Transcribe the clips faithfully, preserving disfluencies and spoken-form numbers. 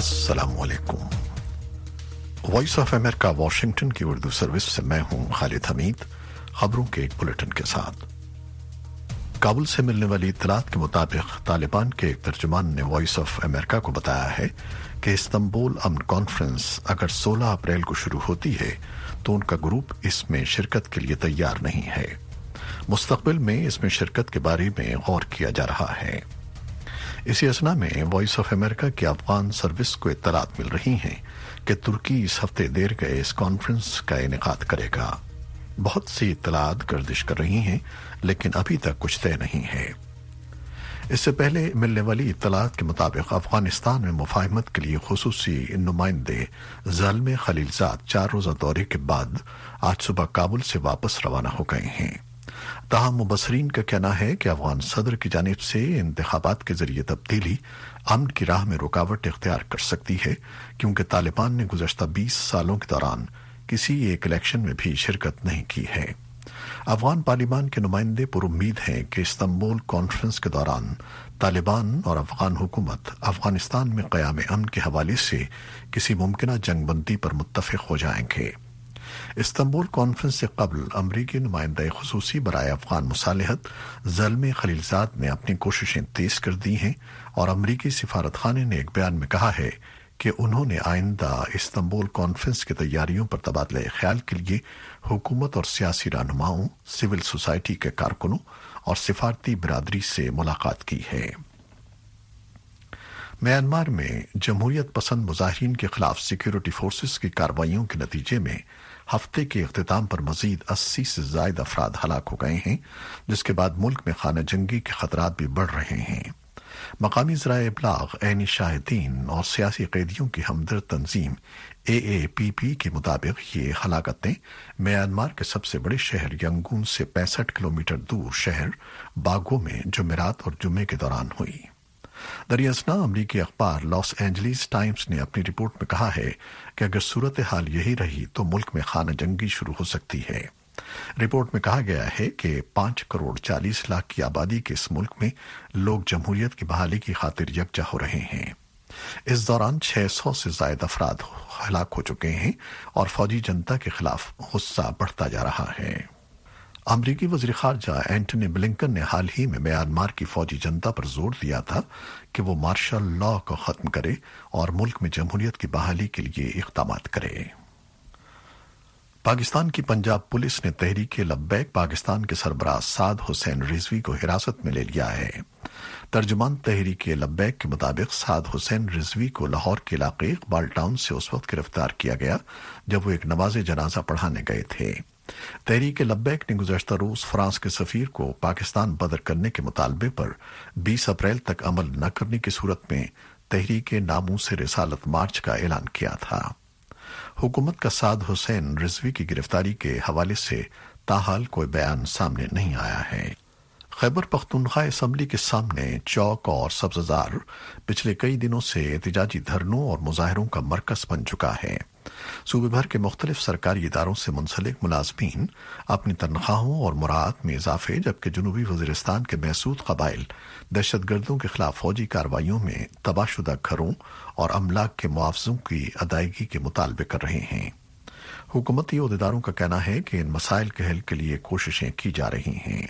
अस्सलाम वालेकुम। Voice of America Washington की उर्दू सर्विस से मैं हूं खालिद हमीद। खबरों के एक बुलेटिन के साथ। काबुल से मिलने वाली इत्तलात के मुताबिक तालिबान के एक तर्जुमान ने वॉइस ऑफ अमेरिका को बताया है कि इस्तांबुल अमन कॉन्फ्रेंस अगर सोलह अप्रैल को शुरू होती है तो उनका ग्रुप इसमें शिरकत के लिए तैयार नहीं है। मुस्तकबिल में इसमें शिरकत के बारे में गौर किया जा रहा है। इसी असना में वॉइस ऑफ अमेरिका की अफगान सर्विस को इत्तलात मिल रही हैं कि तुर्की इस हफ्ते देर गए इस कॉन्फ्रेंस का इनेकाद करेगा। बहुत सी इत्तलात गर्दिश कर रही हैं, लेकिन अभी तक कुछ तय नहीं है। इससे पहले मिलने वाली इत्तलात के मुताबिक अफगानिस्तान में मुफाहमत के लिए खुसूसी नुमाइंदे ज़ाल्मे खलीलजाद चार रोजा दौरे के बाद आज सुबह काबुल से वापस रवाना हो गए हैं। ताहम मुबसरीन का कहना है कि अफगान सदर की जानिब से इंतखाबात के जरिए तब्दीली अमन की राह में रुकावट इख्तियार कर सकती है, क्योंकि तालिबान ने गुज़श्ता बीस सालों के दौरान किसी एक इलेक्शन में भी शिरकत नहीं की है। अफगान पार्लिमान के नुमाइंदे पुरुम्मीद हैं कि इस्तांबुल कॉन्फ्रेंस के दौरान तालिबान और अफगान हुकूमत अफगानिस्तान में क़याम अमन के हवाले से किसी मुमकिना जंगबंदी पर मुत्तफिक हो जाएंगे। इस्तांबुल कॉन्फ्रेंस से कबल अमरीकी नुमाइंदा खुसूसी बराए अफगान मुसालिहत ज़ल्मे खलीलजाद ने अपनी कोशिशें तेज कर दी हैं और अमरीकी सिफारत खाने ने एक बयान में कहा है कि उन्होंने आइंदा इस्तांबुल कॉन्फ्रेंस की तैयारियों पर तबादला ख्याल के लिए हुकूमत और सियासी रहनुमाओं, सिविल सोसाइटी के कारकुनों और सिफारती बिरादरी से मुलाकात की है। म्यांमार में जमहूरियत पसंद मुजाहिरीन के खिलाफ सिक्योरिटी फोर्सेस की कार्रवाइयों के नतीजे में हफ्ते के इख्तिताम पर मजीद अस्सी से ज्यादा अफराद हलाक हो गए हैं, जिसके बाद मुल्क में खाना जंगी के खतरात भी बढ़ रहे हैं। मकामी ज़राए इब्लाग, ऐनी शाहिदीन और सियासी कैदियों की हमदर्द तंजीम ए ए पी पी के मुताबिक ये हलाकतें म्यांमार के सबसे बड़े शहर यंगून से पैंसठ किलोमीटर दूर शहर बागो में जुमेरात और जुम्मे के दौरान हुई। दरियासना अमरीकी अखबार लॉस एंजलिस टाइम्स ने अपनी रिपोर्ट में कहा है कि अगर सूरत हाल यही रही तो मुल्क में खाना जंगी शुरू हो सकती है। रिपोर्ट में कहा गया है कि पांच करोड़ चालीस लाख की आबादी के इस मुल्क में लोग जमहूरियत की बहाली की खातिर यकजा हो रहे हैं। इस दौरान छह सौ से ज्यादा अफराद हलाक हो चुके हैं और फौजी जनता के खिलाफ गुस्सा बढ़ता जा रहा है। अमरीकी वज़ीर ख़ारजा एंटनी ब्लिंकन ने हाल ही में म्यांमार की फौजी जनता पर जोर दिया था कि वो मार्शल लॉ को खत्म करे और मुल्क में जमहूरियत की बहाली के लिए इक़दाम करे। पाकिस्तान की पंजाब पुलिस ने तहरीक लब्बैक पाकिस्तान के सरबराह साद हुसैन रिजवी को हिरासत में ले लिया है। तर्जुमान तहरीक लब्बैक के मुताबिक साद हुसैन रिजवी को लाहौर के इलाके इकबाल टाउन से उस वक्त गिरफ्तार किया गया जब वो एक नमाज जनाजा पढ़ाने गए थे। तहरीक लब्बैक ने गुज़श्ता रोज फ्रांस के सफीर को पाकिस्तान बदर करने के मुतालबे पर बीस अप्रैल तक अमल न करने की सूरत में तहरीक नामूस रिसालत मार्च का ऐलान किया था। हुकूमत का साद हुसैन रिजवी की गिरफ्तारी के हवाले से ताहाल कोई बयान सामने नहीं आया है। खैबर पख्तूनख्वा असम्बली के सामने चौक और सब्ज़जार पिछले कई दिनों से एहतजाजी धरनों और मुजाहरों का मरकज बन चुका है। सूबे भर के मुख्तलिफ सरकारी इदारों से मुंसलिक मुलाजमीन अपनी तनख्वाहों और मुराद में इजाफे, जबकि जनूबी वज़ीरिस्तान के महसूद कबाइल दहशतगर्दों के खिलाफ फौजी कार्रवाइयों में तबाहशुदा घरों और अमलाक के मुआवजों की अदायगी के मुतालबे कर रहे हैं। हुकूमती ओहदेदारों का कहना है कि इन मसाइल के हल के लिए कोशिशें की जा रही हैं।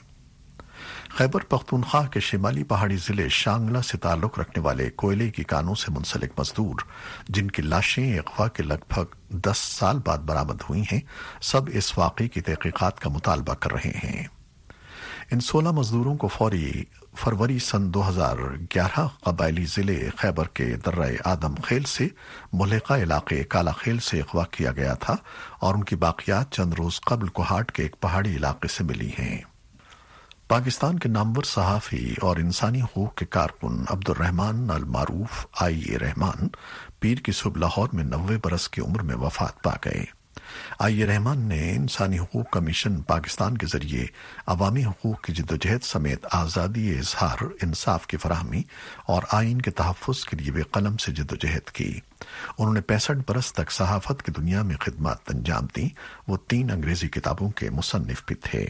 खैबर पख्तूनख्वा के शिमाली पहाड़ी जिले शांगला से ताल्लुक रखने वाले कोयले की कानों से मुंसलिक मजदूर, जिनकी लाशें अगवा के लगभग दस साल बाद बरामद हुई हैं, सब इस वाक़े की तहकीकात का मुतालबा कर रहे हैं। इन सोलह मजदूरों को फौरी फरवरी सन दो हजार ग्यारह कबायली जिले खैबर के दर्रे आदम खेल से मुल्हिका इलाके काला खेल से अगवा किया गया था और उनकी बाकियात चंद रोज कबल कोहाट के एक पहाड़ी इलाके से मिली हैं। पाकिस्तान के नामवर सहाफ़ी और इंसानी हकूक़ के कारकुन अब्दुर्रहमान अल मारूफ आई ए रहमान पीर की सुबह लाहौर में नब्बे बरस की उम्र में वफात पा गए। आई ए रहमान ने इंसानी हकूक़ कमीशन पाकिस्तान के जरिए अवामी हकूक़ की जिद्दोजहद समेत आज़ादी इजहार, इंसाफ की फराहमी और आइन के तहफ़्फ़ुज़ के लिए वे कलम से जिद्दोजहद की। उन्होंने पैंसठ बरस तक सहाफ़त की दुनिया में खिदमत अंजाम दी। वो तीन अंग्रेजी किताबों के मुसन्निफ भी थे।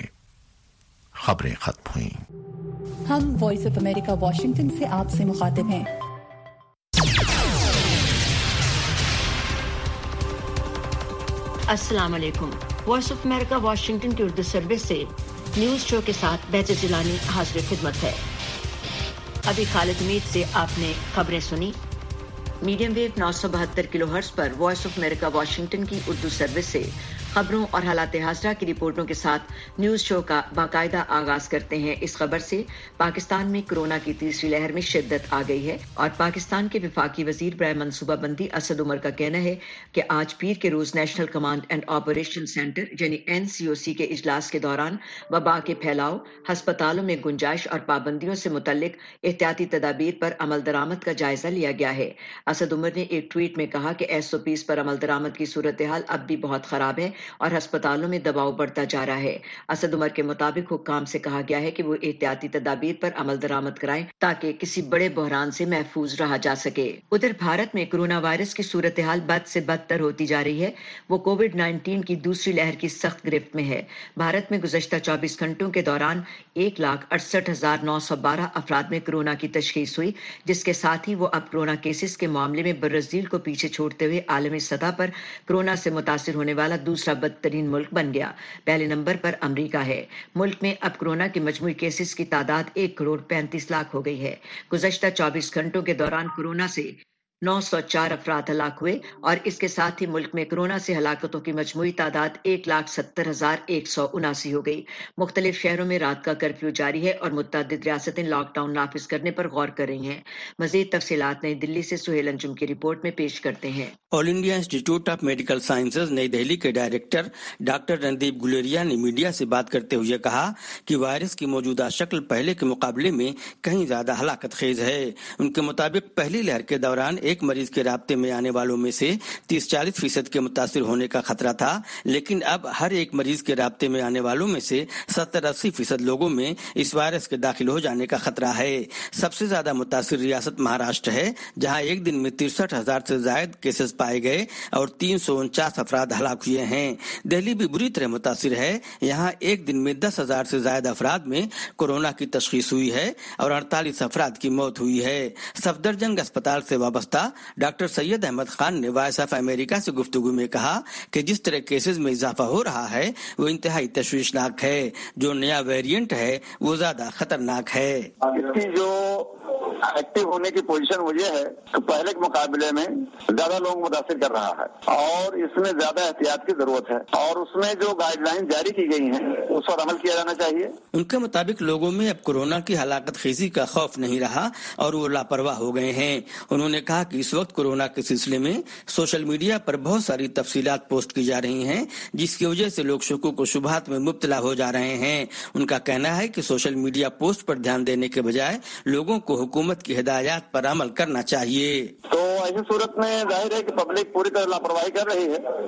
खबरें खत्म हुई। हम वॉइस ऑफ अमेरिका वाशिंगटन से आपसे मुखातिब हैं। السلام علیکم. وائس آف امریکہ واشنگٹن کی اردو سروس سے نیوز شو کے ساتھ بہجت جیلانی حاضر خدمت ہے. ابھی خالد امید سے آپ نے خبریں سنی. میڈیم ویو نو سو بہتر کلو ہرٹز پر وائس آف امریکہ واشنگٹن کی اردو سروس سے خبروں اور حالات حاضرہ کی رپورٹوں کے ساتھ نیوز شو کا باقاعدہ آغاز کرتے ہیں. اس خبر سے پاکستان میں کورونا کی تیسری لہر میں شدت آ گئی ہے اور پاکستان کے وفاقی وزیر برائے منصوبہ بندی اسد عمر کا کہنا ہے کہ آج پیر کے روز national command and operation centre یعنی این سی او سی کے اجلاس کے دوران وبا کے پھیلاؤ، ہسپتالوں میں گنجائش اور پابندیوں سے متعلق احتیاطی تدابیر پر عمل درآمد کا جائزہ لیا گیا ہے. اسد عمر نے ایک ٹویٹ میں کہا کہ ایس او پیز پر عمل درآمد کی صورتحال اب بھی بہت خراب ہے اور ہسپتالوں میں دباؤ بڑھتا جا رہا ہے. اسد عمر کے مطابق حکام سے کہا گیا ہے کہ وہ احتیاطی تدابیر پر عمل درآمد کرائیں تاکہ کسی بڑے بحران سے محفوظ رہا جا سکے. ادھر بھارت میں کورونا وائرس کی صورتحال بد سے بدتر ہوتی جا رہی ہے. وہ کووڈ نائنٹین کی دوسری لہر کی سخت گرفت میں ہے. بھارت میں گزشتہ چوبیس گھنٹوں کے دوران ایک لاکھ اڑسٹھ ہزار نو سو بارہ افراد میں کورونا کی تشخیص ہوئی، جس کے ساتھ ہی وہ اب کورونا کیسز کے معاملے میں برازیل کو پیچھے چھوڑتے ہوئے عالمی سطح پر کورونا سے متاثر ہونے والا دوسرا بدترین ملک بن گیا. پہلے نمبر پر امریکہ ہے. ملک میں اب کورونا کے مجموعی کیسز کی تعداد ایک کروڑ پینتیس لاکھ ہو گئی ہے. گزشتہ چوبیس گھنٹوں کے دوران کورونا سے نو سو چار افراد ہلاک ہوئے اور اس کے ساتھ ہی ملک میں کورونا سے ہلاکتوں کی مجموعی تعداد ایک لاکھ ستر ہزار ایک سو اناسی ہو گئی. مختلف شہروں میں رات کا کرفیو جاری ہے اور متعدد ریاستیں لاک ڈاؤن نافذ کرنے پر غور کر رہی ہیں. مزید تفصیلات نئی دلی سے سہیل انجم کی رپورٹ میں پیش کرتے ہیں. All India institute of medical sciences نئی دہلی کے ڈائریکٹر ڈاکٹر رندیپ گلیریا نے میڈیا سے بات کرتے ہوئے کہا کہ وائرس کی موجودہ شکل پہلے کے مقابلے میں کہیں زیادہ ہلاکت خیز ہے. ان کے مطابق پہلی لہر کے دوران ایک مریض کے رابطے میں آنے والوں میں سے تیس چالیس فیصد کے متاثر ہونے کا خطرہ تھا، لیکن اب ہر ایک مریض کے رابطے میں آنے والوں میں سے ستر اسی فیصد لوگوں میں اس وائرس کے داخل ہو جانے کا خطرہ ہے. سب سے زیادہ متاثر ریاست مہاراشٹر ہے، جہاں ایک دن میں ترسٹھ ہزار سے زائد کیسز پائے گئے اور تین سو انچاس افراد ہلاک ہوئے ہیں. دہلی بھی بری طرح متاثر ہے. یہاں ایک دن میں دس ہزار سے زائد افراد میں کورونا کی تشخیص ہوئی ہے اور اڑتالیس افراد کی موت ہوئی ہے. صفدر جنگ اسپتال سے وابستہ ڈاکٹر سید احمد خان نے وائس آف امریکہ سے گفتگو میں کہا کہ جس طرح کیسز میں اضافہ ہو رہا ہے وہ انتہائی تشویشناک ہے. جو نیا ویریئنٹ ہے وہ زیادہ خطرناک ہے. اس کی جو ایکٹیو ہونے کی پوزیشن وہ یہ ہے کہ پہلے کے مقابلے میں زیادہ لوگ متاثر کر رہا ہے اور اس میں زیادہ احتیاط کی ضرورت ہے اور اس میں جو گائیڈ لائن جاری کی گئی ہیں اس پر عمل کیا جانا چاہیے. ان کے مطابق لوگوں میں اب کورونا کی ہلاکت خیزی کا خوف نہیں رہا اور وہ لاپرواہ ہو گئے ہیں. انہوں نے کہا کہ اس وقت کورونا کے سلسلے میں سوشل میڈیا پر بہت ساری تفصیلات پوسٹ کی جا رہی ہیں، جس کی وجہ سے لوگ شکوک و شبہات میں مبتلا ہو جا رہے ہیں. ان کا کہنا ہے کہ سوشل میڈیا پوسٹ پر دھیان دینے کے بجائے لوگوں کو حکومت کی ہدایات پر عمل کرنا چاہیے. تو ایسی صورت میں ظاہر ہے کہ پبلک پوری طرح لاپرواہی کر رہی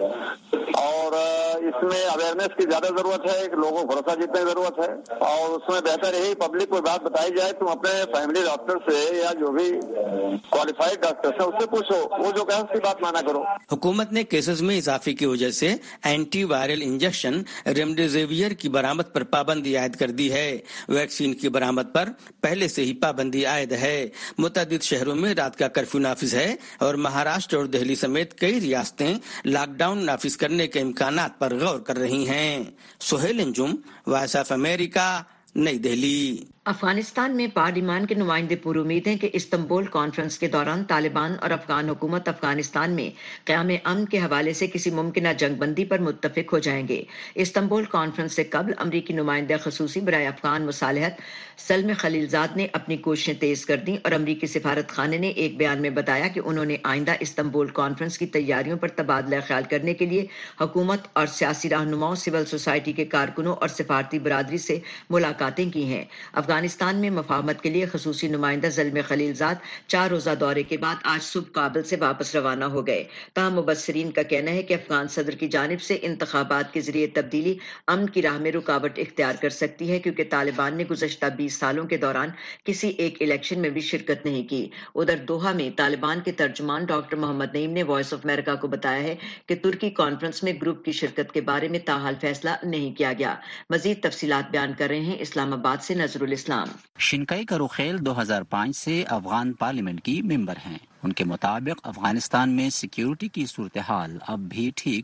ہے اور اس میں اویئرنیس کی زیادہ ضرورت ہے، لوگوں کو بھروسہ جیتنے کی ضرورت ہے اور اس میں بہتر یہی پبلک کو بات بتائی جائے. تم اپنے فیملی ڈاکٹر سے یا جو بھی کوالیفائڈ ڈاکٹر سے اس سے پوچھو، وہ جو کہے اس کی بات مانا کرو. حکومت نے کیسز میں اضافے کی وجہ سے اینٹی وائرل انجیکشن ریمڈیزیویر کی برآمد پر پابندی عائد کر دی ہے. ویکسین کی برآمد پر پہلے سے ہی پابندی عائد ہے. متعدد شہروں میں رات کا کرفیو نافذ ہے اور مہاراشٹر اور دہلی سمیت کئی ریاستیں لاک ڈاؤن نافذ کرنے کے امکانات پر غور کر رہی ہیں. Sohail Anjum, voice of America, نئی دہلی. افغانستان میں پارلیمان کے نمائندے پر امید ہیں کہ استنبول کانفرنس کے دوران طالبان اور افغان حکومت افغانستان میں قیام امن کے حوالے سے کسی ممکنہ جنگ بندی پر متفق ہو جائیں گے. استنبول کانفرنس سے قبل امریکی نمائندہ خصوصی برائے افغان مصالحت سلم خلیلزاد نے اپنی کوششیں تیز کر دیں اور امریکی سفارت خانے نے ایک بیان میں بتایا کہ انہوں نے آئندہ استنبول کانفرنس کی تیاریوں پر تبادلہ خیال کرنے کے لیے حکومت اور سیاسی رہنماؤں، سول سوسائٹی کے کارکنوں اور سفارتی برادری سے ملاقاتیں کی ہیں. افغانستان میں مفاہمت کے لیے خصوصی نمائندہ زلمے خلیلزاد چار روزہ دورے کے بعد آج صبح کابل سے واپس روانہ ہو گئے. تاہم مبصرین کا کہنا ہے کہ افغان صدر کی جانب سے انتخابات کے ذریعے تبدیلی امن کی راہ میں رکاوٹ اختیار کر سکتی ہے، کیونکہ طالبان نے گزشتہ بیس سالوں کے دوران کسی ایک الیکشن میں بھی شرکت نہیں کی. ادھر دوحہ میں طالبان کے ترجمان ڈاکٹر محمد نعیم نے وائس آف امریکہ کو بتایا ہے کہ ترکی کانفرنس میں گروپ کی شرکت کے بارے میں تاحال فیصلہ نہیں کیا گیا. مزید تفصیلات بیان کر رہے ہیں اسلام آباد سے نظر الاسلام. شنکائی کروخیل دو ہزار پانچ سے افغان پارلیمنٹ کی ممبر ہیں. ان کے مطابق افغانستان میں سیکیورٹی کی صورتحال اب بھی ٹھیک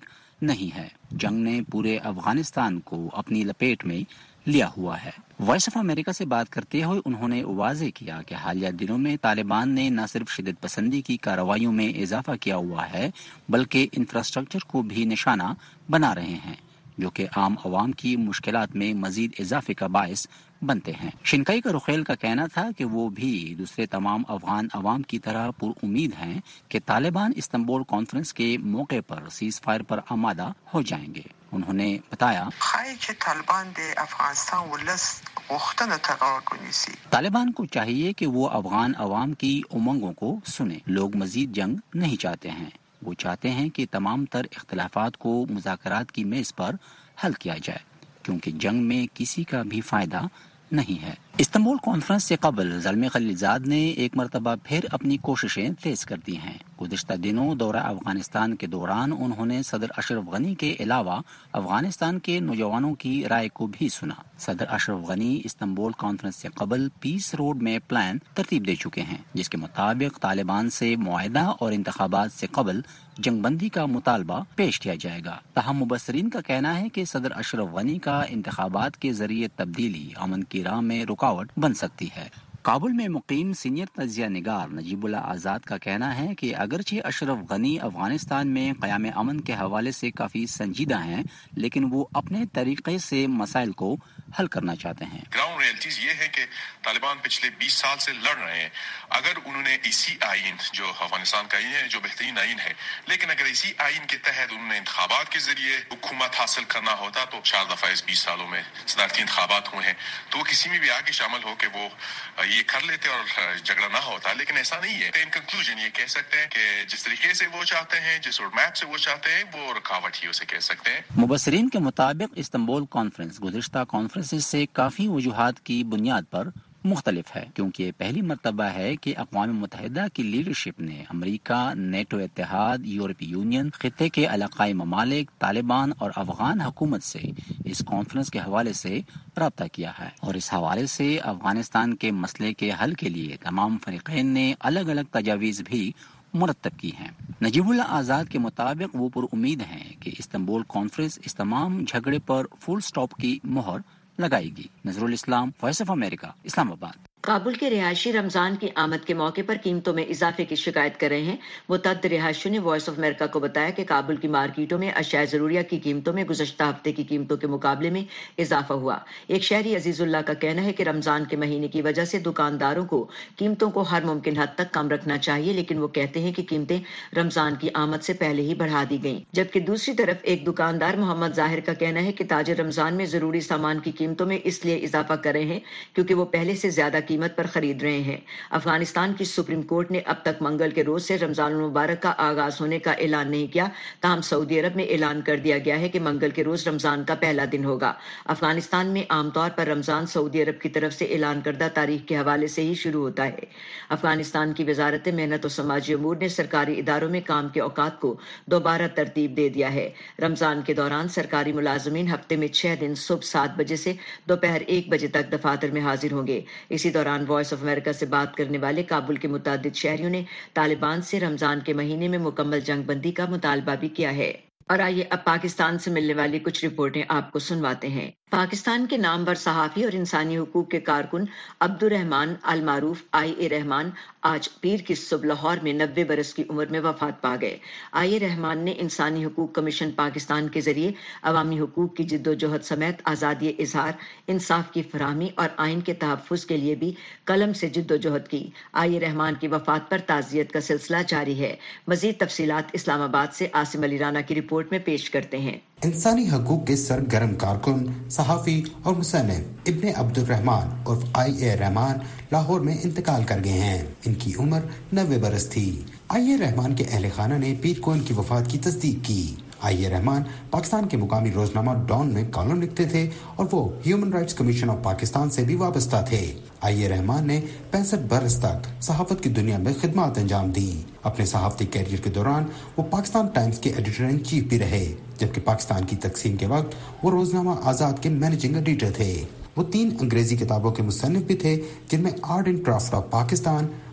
نہیں ہے. جنگ نے پورے افغانستان کو اپنی لپیٹ میں لیا ہوا ہے. وائس آف امریکہ سے بات کرتے ہوئے انہوں نے واضح کیا کہ حالیہ دنوں میں طالبان نے نہ صرف شدت پسندی کی کارروائیوں میں اضافہ کیا ہوا ہے بلکہ انفراسٹرکچر کو بھی نشانہ بنا رہے ہیں جو کہ عام عوام کی مشکلات میں مزید اضافے کا باعث بنتے ہیں. شنکائی کا رخیل کا کہنا تھا کہ وہ بھی دوسرے تمام افغان عوام کی طرح پر امید ہیں کہ طالبان استنبول کانفرنس کے موقع پر سیز فائر پر آمادہ ہو جائیں گے. انہوں نے بتایا کہ طالبان دے افغانستان ولس وختن تغاکنیسی طالبان کو چاہیے کہ وہ افغان عوام کی امنگوں کو سنیں. لوگ مزید جنگ نہیں چاہتے ہیں. وہ چاہتے ہیں کہ تمام تر اختلافات کو مذاکرات کی میز پر حل کیا جائے کیونکہ جنگ میں کسی کا بھی فائدہ نہیں ہے. استنبول کانفرنس سے قبل زلمے خلیلزاد نے ایک مرتبہ پھر اپنی کوششیں تیز کر دی ہیں. گزشتہ دنوں دورہ افغانستان کے دوران انہوں نے صدر اشرف غنی کے علاوہ افغانستان کے نوجوانوں کی رائے کو بھی سنا. صدر اشرف غنی استنبول کانفرنس سے قبل پیس روڈ میں پلان ترتیب دے چکے ہیں جس کے مطابق طالبان سے معاہدہ اور انتخابات سے قبل جنگ بندی کا مطالبہ پیش کیا جائے گا. تاہم مبصرین کا کہنا ہے کہ صدر اشرف غنی کا انتخابات کے ذریعے تبدیلی امن کی راہ میں رکاوٹ بن سکتی ہے. کابل میں مقیم سینئر تجزیہ نگار نجیب اللہ آزاد کا کہنا ہے کہ اگرچہ اشرف غنی افغانستان میں قیام امن کے حوالے سے کافی سنجیدہ ہیں لیکن وہ اپنے طریقے سے مسائل کو حل کرنا چاہتے ہیں. گراؤنڈ ریئلٹیز یہ ہے کہ طالبان پچھلے بیس سال سے لڑ رہے ہیں. اگر انہوں نے اسی آئین جو افغانستان کا آئین ہے جو بہترین آئین ہے لیکن اگر اسی آئین کے تحت انہوں نے انتخابات کے ذریعے حکومت حاصل کرنا ہوتا تو چار دفعہ اس بیس سالوں میں صدارتی انتخابات ہوئے ہیں تو وہ کسی میں بھی آگے شامل ہو کے وہ یہ کر لیتے اور جھگڑا نہ ہوتا. لیکن ایسا نہیں ہے. ان کنکلوژن یہ کہہ سکتے ہیں کہ جس طریقے سے وہ چاہتے ہیں جس روڈ میپ سے وہ چاہتے ہیں وہ رکاوٹ ہی اسے کہہ سکتے ہیں. مبصرین کے مطابق استنبول کانفرنس گزشتہ کانفرنس سے کافی وجوہات کی بنیاد پر مختلف ہے کیونکہ یہ پہلی مرتبہ ہے کہ اقوام متحدہ کی لیڈرشپ نے امریکہ، نیٹو اتحاد، یورپی یونین، خطے کے علاقائی ممالک، طالبان اور افغان حکومت سے اس کانفرنس کے حوالے سے رابطہ کیا ہے اور اس حوالے سے افغانستان کے مسئلے کے حل کے لیے تمام فریقین نے الگ الگ تجاویز بھی مرتب کی ہیں. نجیب اللہ آزاد کے مطابق وہ پر امید ہیں کہ استنبول کانفرنس اس تمام جھگڑے پر فل سٹاپ کی مہر لگائے گی. نظر الاسلام، وائس آف امریکہ، اسلام آباد. کابل کے رہائشی رمضان کی آمد کے موقع پر قیمتوں میں اضافے کی شکایت کر رہے ہیں. متعدد رہائشیوں نے وائس آف امریکہ کو بتایا کہ کابل کی مارکیٹوں میں اشیاء ضروریہ کی قیمتوں میں گزشتہ ہفتے کی قیمتوں کے مقابلے میں اضافہ ہوا. ایک شہری عزیز اللہ کا کہنا ہے کہ رمضان کے مہینے کی وجہ سے دکانداروں کو قیمتوں کو ہر ممکن حد تک کم رکھنا چاہیے لیکن وہ کہتے ہیں کہ قیمتیں رمضان کی آمد سے پہلے ہی بڑھا دی گئیں. جبکہ دوسری طرف ایک دکاندار محمد ظاہر کا کہنا ہے کہ تاجر رمضان میں ضروری سامان کی قیمتوں میں اس لیے اضافہ کر رہے ہیں کیونکہ وہ پہلے سے زیادہ قیمت پر خرید رہے ہیں. افغانستان کی سپریم کورٹ نے اب تک منگل کے روز سے رمضان المبارک کا آغاز ہونے کا اعلان نہیں کیا تاہم سعودی عرب میں اعلان کر دیا گیا ہے کہ منگل کے روز رمضان کا پہلا دن ہوگا. افغانستان میں عام طور پر رمضان سعودی عرب کی طرف سے اعلان کردہ تاریخ کے حوالے سے ہی شروع ہوتا ہے. افغانستان کی وزارت محنت و سماجی امور نے سرکاری اداروں میں کام کے اوقات کو دوبارہ ترتیب دے دیا ہے. رمضان کے دوران سرکاری ملازمین ہفتے میں چھ دن صبح سات بجے سے دوپہر ایک بجے تک دفاتر میں حاضر ہوں گے. اسی دوران وائس آف امریکہ سے بات کرنے والے کابل کے متعدد شہریوں نے طالبان سے رمضان کے مہینے میں مکمل جنگ بندی کا مطالبہ بھی کیا ہے. اور آئیے اب پاکستان سے ملنے والی کچھ رپورٹیں آپ کو سنواتے ہیں. پاکستان کے نامور صحافی اور انسانی حقوق کے کارکن عبد الرحمان المعروف آئی اے رحمان آج پیر کی صبح لاہور میں نوے برس کی عمر میں وفات پا گئے. آئی اے رحمان نے انسانی حقوق کمیشن پاکستان کے ذریعے عوامی حقوق کی جد و جہد سمیت آزادی اظہار، انصاف کی فراہمی اور آئین کے تحفظ کے لیے بھی قلم سے جد و جہد کی. آئی اے رحمان کی وفات پر تعزیت کا سلسلہ جاری ہے. مزید تفصیلات اسلام آباد سے عاصم علی رانا کی رپورٹ میں پیش کرتے ہیں. انسانی حقوق کے سرگرم کارکن، صحافی اور مصنف ابن عبد الرحمان عرف آئی اے رحمان لاہور میں انتقال کر گئے ہیں. ان کی عمر نوے برس تھی. آئی اے رحمان کے اہل خانہ نے پیر کو ان کی وفات کی تصدیق کی. آئی اے رحمان پاکستان کے مقامی روزنامہ ڈان میں کالم لکھتے تھے اور وہ human rights commission of Pakistan سے بھی وابستہ تھے. آئی اے رحمان نے پینسٹھ برس تک صحافت کی دنیا میں خدمات انجام دی. اپنے صحافتی کیریئر کے دوران وہ پاکستان ٹائمز کے ایڈیٹر ان چیف بھی رہے، جبکہ پاکستان کی تقسیم کے وقت وہ روزنامہ آزاد کے مینیجنگ ایڈیٹر تھے. وہ تین انگریزی کتابوں کے مصنف بھی تھے جن میں art and craft of Pakistan,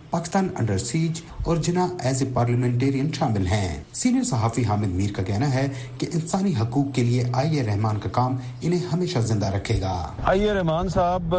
Pakistan under siege और जिना एज ए पार्लियामेंटेरियन शामिल हैं। सीनियर सहाफी हामिद मीर का कहना है कि इंसानी हकूक के लिए आई ए रहमान का काम इन्हें हमेशा जिंदा रखेगा। आई ए रहमान साहब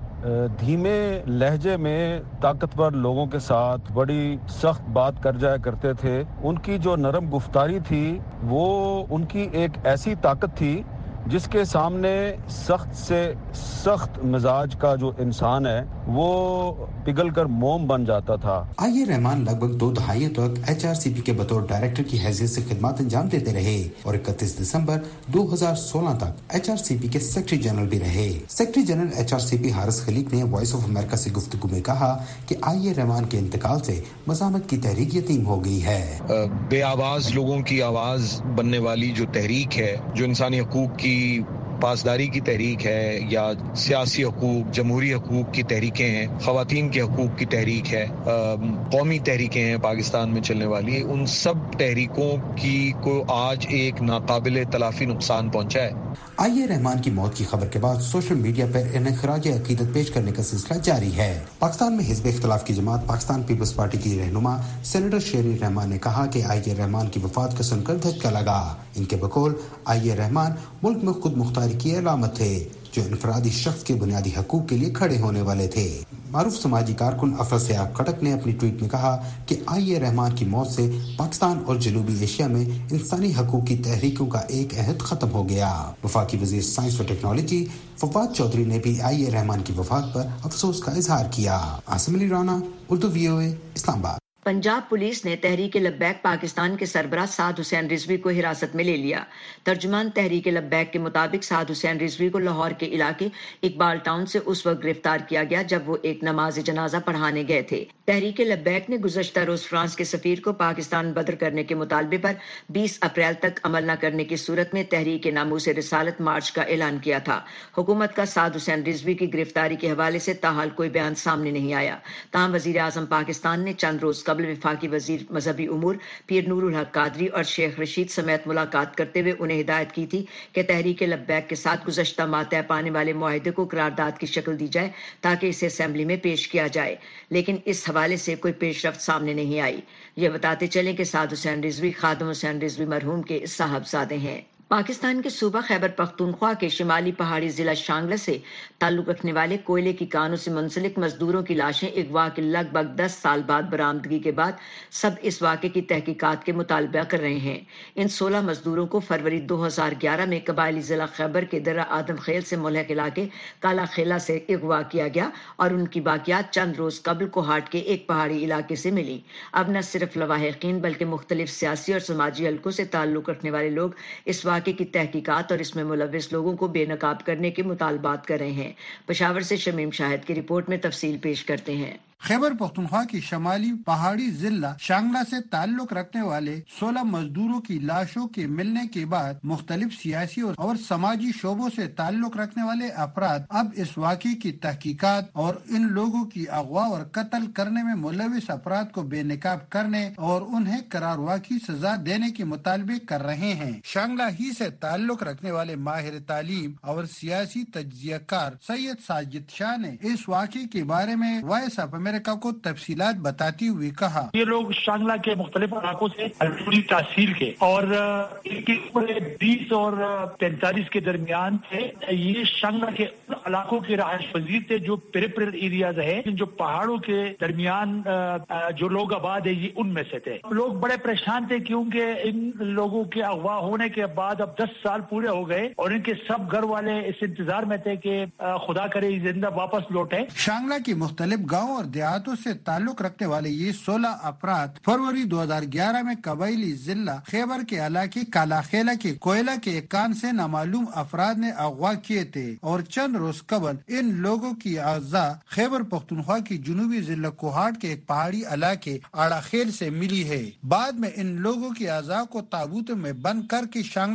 धीमे लहजे में ताकतवर लोगों के साथ बड़ी सख्त बात कर जाया करते थे। उनकी जो नरम गुफ्तारी थी वो उनकी एक ऐसी ताकत थी जिसके सामने सख्त से सख्त मिजाज का जो इंसान है वो पिघल कर मोम बन जाता था। आई ए रहमान लगभग दो दहाइयों तक एच आर सी पी के बतौर डायरेक्टर की हैसियत से खिदमत अंजाम देते रहे और इकतीस दिसंबर दो हज़ार सोलह तक एच आर सी पी के सेक्रेटरी जनरल भी रहे। Secretary general H R C P Haris Khaliq ने वॉइस ऑफ अमेरिका से गुफ्तगू में कहा कि आई ए रहमान के इंतकाल से मज़ामत की तहरीक यतीम हो गई है। बे आवाज लोगों की आवाज बनने वाली जो तहरीक है, जो इंसानी हकूक की पासदारी की तहरीक है या सियासी हकूक, जमहूरी हकूक की तहरीकें हैं, ख़वातीन के हकूक की तहरीक है, कौमी तहरीकें हैं पाकिस्तान में चलने वाली, उन सब तहरीकों की को आज एक नाकाबिले तलाफी नुकसान पहुंचा है। आई ए रहमान की मौत की खबर के बाद सोशल मीडिया पर इन्हें खराज अकीदत पेश करने का सिलसिला जारी है। पाकिस्तान में हिज़्ब इख्तिलाफ की जमात पाकिस्तान पीपल्स पार्टी की रहनुमा सेनेटर शेरी रहमान ने कहा कि आई ए रहमान की वफात को सुनकर धक्का लगा। इनके बकौल आई ए रहमान मुल्क में खुद मुख्तारी की अलामत थे जो इनफरादी शख्स के बुनियादी हकूक के लिए खड़े होने वाले थे। मारूफ समाजी कारकुन अफर सयाब खटक ने अपनी ट्वीट में कहा कि आई ए रहमान की मौत से पाकिस्तान और जनूबी एशिया में इंसानी हकूक की तहरीकों का एक अहद खत्म हो गया। वफाकी वजीर साइंस व टेक्नोलॉजी फवाद चौधरी ने भी आई ए रहमान की वफात पर अफसोस का इजहार किया। Asim Ali Rana, Urdu V O A, Islamabad. Punjab police ने तहरीक लब्बैक पाकिस्तान के सरबराह साद हुसैन रिजवी को हिरासत में ले लिया। तर्जुमान तहरीक लब्बैक के मुताबिक साद हुसैन रिजवी को लाहौर के इलाके इकबाल टाउन से उस वक्त गिरफ्तार किया गया जब वो एक नमाज जनाजा पढ़ाने गए थे। तहरीक लब्बैक ने गुज़श्ता रोज फ्रांस के सफीर को पाकिस्तान बदर करने के मुतालबे पर बीस अप्रैल तक अमल न करने की सूरत में तहरीक नामूस रिसालत मार्च का ऐलान किया था। हुकूमत का साद हुसैन रिजवी की गिरफ्तारी के हवाले से ताहाल कोई बयान सामने नहीं आया। ताहम वजीर आजम पाकिस्तान ने चंद रोज कबल वफाकी वजीर मजहबी उमूर पीर नूरुल हक कादरी और शेख रशीद समेत मुलाकात करते हुए उन्हें हिदायत की थी कि तहरीक लब्बैक के साथ गुज़श्ता माह तय पाने वाले मुआहदे को करारदाद की शक्ल दी जाए ताकि इसे असेंबली में पेश किया जाए, लेकिन इस हवाले से कोई पेशरफ्त सामने नहीं आई। ये बताते चले कि साद हुसैन रिजवी खादम हुसैन रिजवी मरहूम के साहबजादे हैं। पाकिस्तान के सूबा खैबर पख्तूनख्वा के शिमाली पहाड़ी जिला शांगला से ताल्लुक रखने वाले कोयले की कानों से मुंसलिक मजदूरों की लाशें अगवा के लगभग दस साल बाद बरामदगी के बाद सब इस वाक़े की तहकीकात के मुतालबा कर रहे हैं। इन सोलह मजदूरों को फरवरी दो हजार ग्यारह में कबायली जिला खैबर के दर्रा आदम खेल से मुल्हक इलाके काला खेला से अगवा किया गया और उनकी बाकियात चंद रोज कबल कोहाट के एक पहाड़ी इलाके से मिली। अब न सिर्फ लवाहिकीन बल्कि मुख्तलिफ सियासी और समाजी हलकों से ताल्लुक रखने वाले लोग इस वाक़े की तहकीकात और इसमें मुलव्विस लोगों को बेनकाब करने के मुतालबात कर रहे हैं। पेशावर से शमीम शाहिद की रिपोर्ट में तफसील पेश करते हैं। खैबर पख्तूनख्वा की शमाली पहाड़ी जिला शांगला से ताल्लुक रखने वाले सोलह मजदूरों की लाशों के मिलने के बाद मुख्तलिफ सियासी और समाजी शोबों से ताल्लुक रखने वाले अफराद अब इस वाक़े की तहकीकात और इन लोगों की अगवा और कत्ल करने में मुलविस अफराद को बेनकाब करने और उन्हें करारवा की सजा देने के मुतालबे कर रहे हैं। शांगला ही से ताल्लुक रखने वाले माहिर तालीम और सियासी तज्जियाकार सैयद साजिद शाह ने इस वाक़े के बारे में वॉइस ऑफ अमेरिका को तफसीलात बताती हुई कहा, ये लोग शांगला के मुख्तलिफ इलाकों से पूरी तहसील के और इनकी उम्र बीस और तैंतालीस के दरमियान थे। ये शांगला के उन इलाकों के रहायश पजीर थे जो पेरिफेरल एरियाज है, जो पहाड़ों के दरमियान जो लोग आबाद है ये उनमें से थे। लोग बड़े परेशान थे क्योंकि इन लोगों के अगवा होने के बाद अब दस साल पूरे हो गए और इनके सब घर वाले इस इंतजार में थे कि खुदा करे जिंदा वापस लौटे। शांगला के मुख्तलिफ गाँव और देहातों से ताल्लुक रखने वाले ये सोलह अफराद फरवरी दो हजार ग्यारह में कबायली जिला खैबर के इलाके काला खेला के कोयला के एक कान से नामालूम अफराद ने अगवा किए थे और चंद रोज कबल इन लोगों की अज़ा खैबर पख्तूनख्वा की जनूबी जिला कोहाट के एक पहाड़ी इलाके आड़ा खेल से मिली है। बाद में इन लोगों की अज़ा को ताबूत में बंद करके शांगला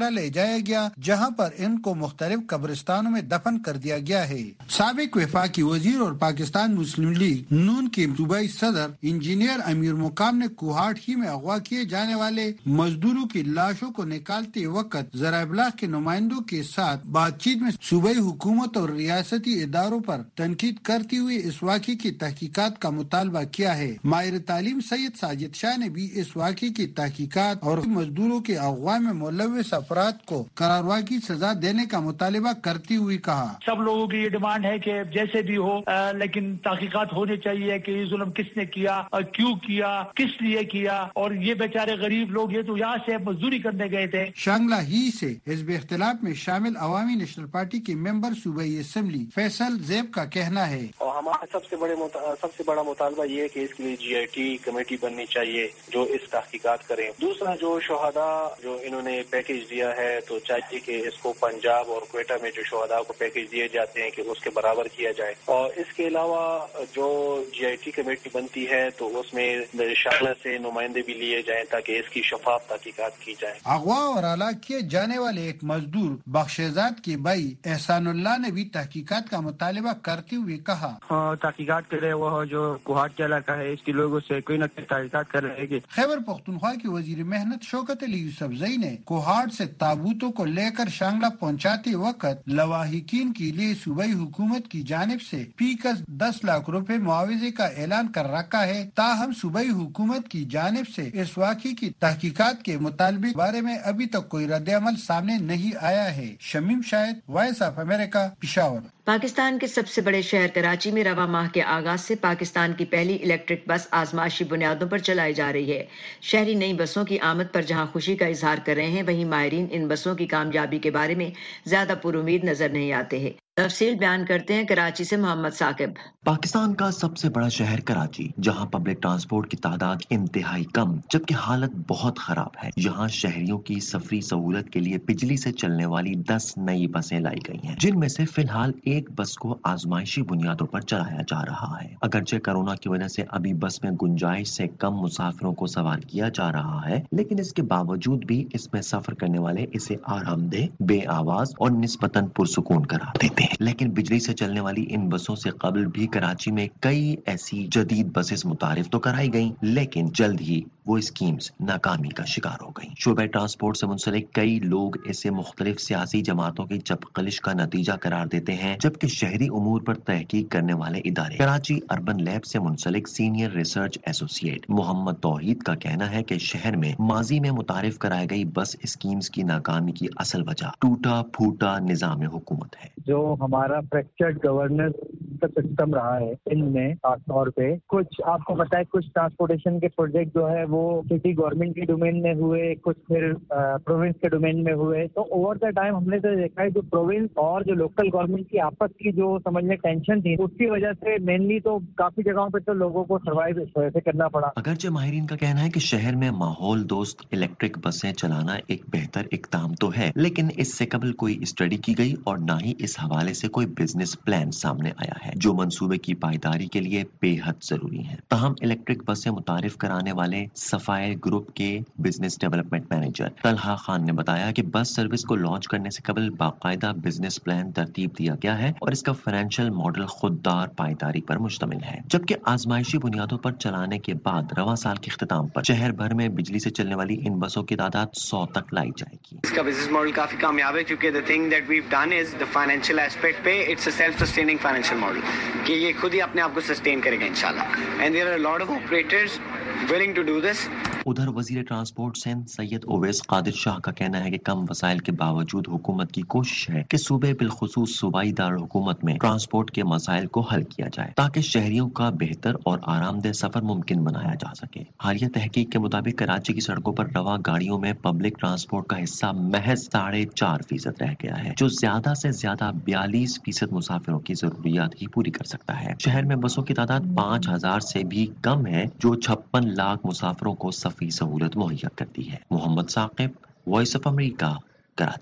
پورہ لے جایا گیا جہاں پر ان کو مختلف قبرستانوں میں دفن کر دیا گیا ہے۔ سابق وفاقی وزیر اور پاکستان مسلم لیگ نون کے صوبائی صدر انجینئر امیر مقام نے کوہاٹ ہی میں اغوا کیے جانے والے مزدوروں کی لاشوں کو نکالتے وقت ذرائع ابلاغ کے نمائندوں کے ساتھ بات چیت میں صوبائی حکومت اور ریاستی اداروں پر تنقید کرتے ہوئے اس واقعے کی تحقیقات کا مطالبہ کیا ہے۔ ماہر تعلیم سید ساجد شاہ نے بھی اس واقعے کی تحقیقات اور مزدوروں کے اغوا میں ملوث افراد کو قراروا کی سزا دینے کا مطالبہ کرتے ہوئے کہا، سب لوگوں کی یہ ڈیمانڈ ہے کہ جیسے بھی ہو آ, لیکن تحقیقات ہونے چاہیے کہ یہ ظلم کس نے کیا اور کیوں کیا، کس لیے کیا، اور یہ بیچارے غریب لوگ یہ تو یہاں سے مزدوری کرنے گئے تھے۔ شانگلہ ہی سے حزب اختلاف میں شامل عوامی نیشنل پارٹی کے ممبر صوبائی اسمبلی فیصل زیب کا کہنا ہے، اور ہمارا سب سے بڑے مطا... سب سے بڑا مطالبہ یہ ہے کہ اس کے لیے جی آئی ٹی کمیٹی بننی چاہیے جو اس تحقیقات کرے۔ دوسرا جو شہداء جو انہوں نے پیکیج دیا ہے تو چاہیے کہ اس کو پنجاب اور کوئٹہ میں جو شہداء کو پیکیج دیے جاتے ہیں کہ اس کے برابر کیا جائے، اور اس کے علاوہ جو جی آئی ٹی کمیٹی بنتی ہے تو اس میں شاملہ سے نمائندے بھی لیے جائیں تاکہ اس کی شفاف تحقیقات کی جائے۔ اغوا اور ہلاک کیے جانے والے ایک مزدور بخشیزاد کے بھائی احسان اللہ نے بھی تحقیقات کا مطالبہ کرتے ہوئے کہا، ہاں تحقیقات کر رہے وہ جو کوہاٹ کے علاقہ ہے اس کے لوگوں سے کوئی نہ کوئی تحقیقات کر رہے ہیں۔ خیبر پختونخوا کے وزیر محنت شوکت علی یوسف زئی نے کوہاٹ سے تابوتوں کو لے کر شانگلہ پہنچاتے وقت لواحقین کے لیے صوبائی حکومت کی جانب سے فی کس دس لاکھ روپے معاوضے کا اعلان کر رکھا ہے، تاہم صوبائی حکومت کی جانب سے اس واقعے کی تحقیقات کے مطالبے بارے میں ابھی تک کوئی رد عمل سامنے نہیں آیا ہے۔ Shamim Shahid, voice of America, Peshawar. Pakistan کے سب سے بڑے شہر کراچی میں رواں ماہ کے آغاز سے پاکستان کی پہلی الیکٹرک بس آزمائشی بنیادوں پر چلائی جا رہی ہے۔ شہری نئی بسوں کی آمد پر جہاں خوشی کا اظہار کر رہے ہیں، وہیں ماہرین ان بسوں کی کامیابی کے بارے میں زیادہ پر امید نظر نہیں آتے ہیں۔ تفصیل بیان کرتے ہیں کراچی سے محمد ثاقب۔ پاکستان کا سب سے بڑا شہر کراچی، جہاں پبلک ٹرانسپورٹ کی تعداد انتہائی کم جبکہ حالت بہت خراب ہے، یہاں شہریوں کی سفری سہولت کے لیے بجلی سے چلنے والی دس نئی بسیں لائی گئی ہیں، جن میں سے فی الحال ایک بس کو آزمائشی بنیادوں پر چلایا جا رہا ہے۔ اگرچہ کورونا کی وجہ سے ابھی بس میں گنجائش سے کم مسافروں کو سوار کیا جا رہا ہے، لیکن اس کے باوجود بھی اس میں سفر کرنے والے اسے آرام دہ، بے آواز اور نسبتاً پرسکون قرار دیتے ہیں۔ لیکن بجلی سے چلنے والی ان بسوں سے قبل بھی کراچی میں کئی ایسی جدید بسیں متعارف تو کرائی گئیں، لیکن جلد ہی وہ اسکیمز ناکامی کا شکار ہو گئیں۔ شعبہ ٹرانسپورٹ سے منسلک کئی لوگ اسے مختلف سیاسی جماعتوں کی چپقلش کا نتیجہ قرار دیتے ہیں، جبکہ شہری امور پر تحقیق کرنے والے ادارے کراچی اربن لیب سے منسلک سینئر ریسرچ ایسوسیٹ محمد توحید کا کہنا ہے کہ شہر میں ماضی میں متعارف کرائی گئی بس اسکیمز کی ناکامی کی اصل وجہ ٹوٹا پھوٹا نظام حکومت ہے۔ جو ہمارا فریکچرڈ گورننس کا سسٹم رہا ہے ان میں خاص طور پہ کچھ آپ کو پتا ہے کچھ ٹرانسپورٹیشن کے پروجیکٹ جو ہے وہ سٹی گورنمنٹ کے ڈومین میں ہوئے، کچھ پھر پروونس کے ڈومین میں ہوئے، تو اوور دا ٹائم ہم نے تو دیکھا ہے جو پروونس اور جو لوکل گورنمنٹ کی آپس کی جو سمجھ لیں ٹینشن تھی اس کی وجہ سے مینلی تو کافی جگہوں پہ تو لوگوں کو سروائیو اس وجہ سے کرنا پڑا۔ اگرچہ ماہرین کا کہنا ہے کہ شہر میں ماحول دوست الیکٹرک بسیں چلانا ایک بہتر اقدام تو ہے، لیکن اس سے قبل کوئی اسٹڈی کی گئی اور نہ ہی اس حوالے سے کوئی بزنس پلان سامنے آیا ہے جو منصوبے کی پائیداری کے لیے بے حد ضروری ہے۔ تاہم الیکٹرک بسیں متعارف کرانے والے صفائے گروپ کے business development manager Talha Khan نے بتایا کہ بس سروس کو لانچ کرنے سے قبل باقاعدہ بزنس پلان ترتیب دیا گیا ہے اور اس کا فائنینشیل ماڈل خوددار پائیداری پر مشتمل ہے، جبکہ آزمائشی بنیادوں پر چلانے کے بعد رواں سال کے اختتام پر شہر بھر میں بجلی سے چلنے والی ان بسوں کی تعداد سو تک لائی جائے گی۔ اس کا بزنس ماڈل کافی کامیاب ہے کیونکہ the thing that we've done is the financial aspect پہ it's a self-sustaining financial model کہ یہ خود ہی اپنے آپ کو سسٹین کرے گا انشاءاللہ and there are a lot of operators willing to do this۔ ادھر وزیر ٹرانسپورٹ سندھ سید اویس قادر شاہ کا کہنا ہے کہ کم وسائل کے باوجود حکومت کی کوشش ہے کہ صوبے بالخصوص صوبائی دارالحکومت میں ٹرانسپورٹ کے مسائل کو حل کیا جائے تاکہ شہریوں کا بہتر اور آرام دہ سفر ممکن بنایا جا سکے۔ حالیہ تحقیق کے مطابق کراچی کی سڑکوں پر رواں گاڑیوں میں پبلک ٹرانسپورٹ کا حصہ محض ساڑھے چار فیصد رہ گیا ہے، جو زیادہ سے زیادہ بیالیس فیصد مسافروں کی ضروریات ہی پوری کر سکتا ہے۔ شہر میں بسوں کی تعداد پانچ ہزار سے بھی کم ہے جو چھپن لاکھ مسافروں کو سفری سہولت مہیا کرتی ہے۔ Muhammad Saqib, voice of America, Karachi.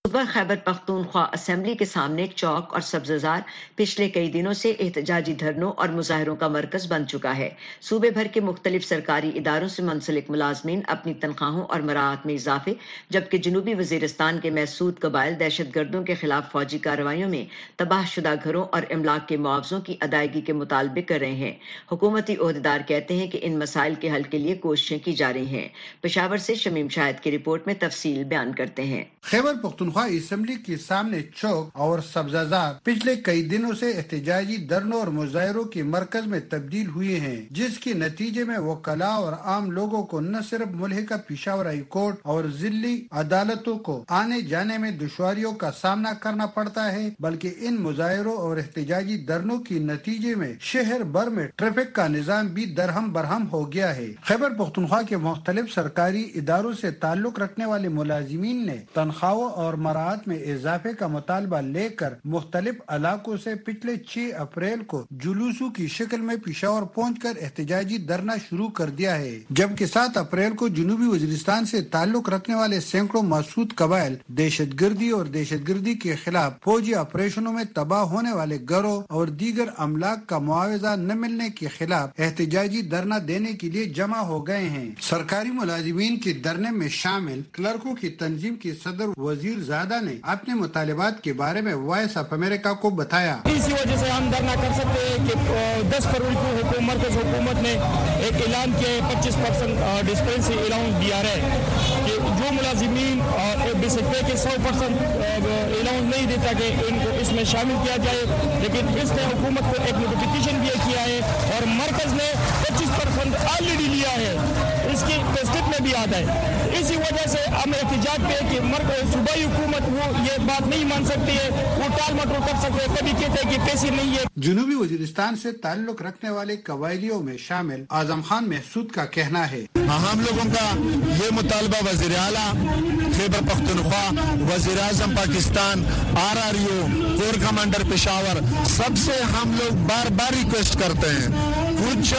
صوبہ خیبر پختونخوا اسمبلی کے سامنے چوک اور سبززار پچھلے کئی دنوں سے احتجاجی دھرنوں اور مظاہروں کا مرکز بن چکا ہے۔ صوبے بھر کے مختلف سرکاری اداروں سے منسلک ملازمین اپنی تنخواہوں اور مراعات میں اضافے، جبکہ جنوبی وزیرستان کے محسود قبائل دہشت گردوں کے خلاف فوجی کارروائیوں میں تباہ شدہ گھروں اور املاک کے معاوضوں کی ادائیگی کے مطالبے کر رہے ہیں۔ حکومتی عہدیدار کہتے ہیں کہ ان مسائل کے حل کے لیے کوششیں کی جا رہی ہیں۔ پشاور سے شمیم شاہد کی رپورٹ میں تفصیل بیان کرتے ہیں۔ خیبر پختونخوا اسمبلی کے سامنے چوک اور سبززار پچھلے کئی دنوں سے احتجاجی دھرنوں اور مظاہروں کے مرکز میں تبدیل ہوئے ہیں، جس کے نتیجے میں وکلاء اور عام لوگوں کو نہ صرف ملحقہ پشاور ہائی کورٹ اور ضلعی عدالتوں کو آنے جانے میں دشواریوں کا سامنا کرنا پڑتا ہے، بلکہ ان مظاہروں اور احتجاجی دھرنوں کے نتیجے میں شہر بھر میں ٹریفک کا نظام بھی درہم برہم ہو گیا ہے۔ خیبر پختونخوا کے مختلف سرکاری اداروں سے تعلق رکھنے والے ملازمین نے تنخواہوں اور مراعات میں اضافے کا مطالبہ لے کر مختلف علاقوں سے پچھلے چھ اپریل کو جلوسوں کی شکل میں پشاور پہنچ کر احتجاجی دھرنا شروع کر دیا ہے، جبکہ سات اپریل کو جنوبی وزیرستان سے تعلق رکھنے والے سینکڑوں محسود قبائل دہشت گردی اور دہشت گردی کے خلاف فوجی آپریشنوں میں تباہ ہونے والے گھروں اور دیگر املاک کا معاوضہ نہ ملنے کے خلاف احتجاجی دھرنا دینے کے لیے جمع ہو گئے ہیں۔ سرکاری ملازمین کے دھرنے میں شامل کلرکوں کی تنظیم کے صدر وزیر زادہ نے اپنے مطالبات کے بارے میں وائس آف امریکہ کو بتایا۔ اسی وجہ سے ہم دھرنا کر سکتے ہیں کہ دس فروری کو حکومت مرکز حکومت نے ایک اعلان کیا ہے، پچیس پرسنٹ ڈسپینسی الاؤنس دیا ہے کہ جو ملازمین بیسک پے کے سو پرسنٹ الاؤنس نہیں دیتا کہ ان کو اس میں شامل کیا جائے، لیکن اس نے حکومت کو ایک نوٹیفیکیشن بھی کیا ہے اور مرکز نے پچیس پرسنٹ آلریڈی لیا ہے، اس کی ٹیسٹ میں بھی آتا ہے۔ اسی وجہ سے ہم احتجاج پہ کہ مرکز صوبائی حکومت وہ یہ بات نہیں مان سکتی ہے، وہ ٹال مٹول کر سکتے ہیں، کبھی کہتے ہیں کہ پیسے نہیں ہے۔ جنوبی وزیرستان سے تعلق رکھنے والے قبائلیوں میں شامل اعظم خان محسود کا کہنا ہے، ہم لوگوں کا یہ مطالبہ وزیر اعلیٰ خیبر پختونخوا، وزیر اعظم Pakistan, R R U, corps commander Peshawar, سب سے ہم لوگ بار بار ریکویسٹ کرتے ہیں۔ کچھ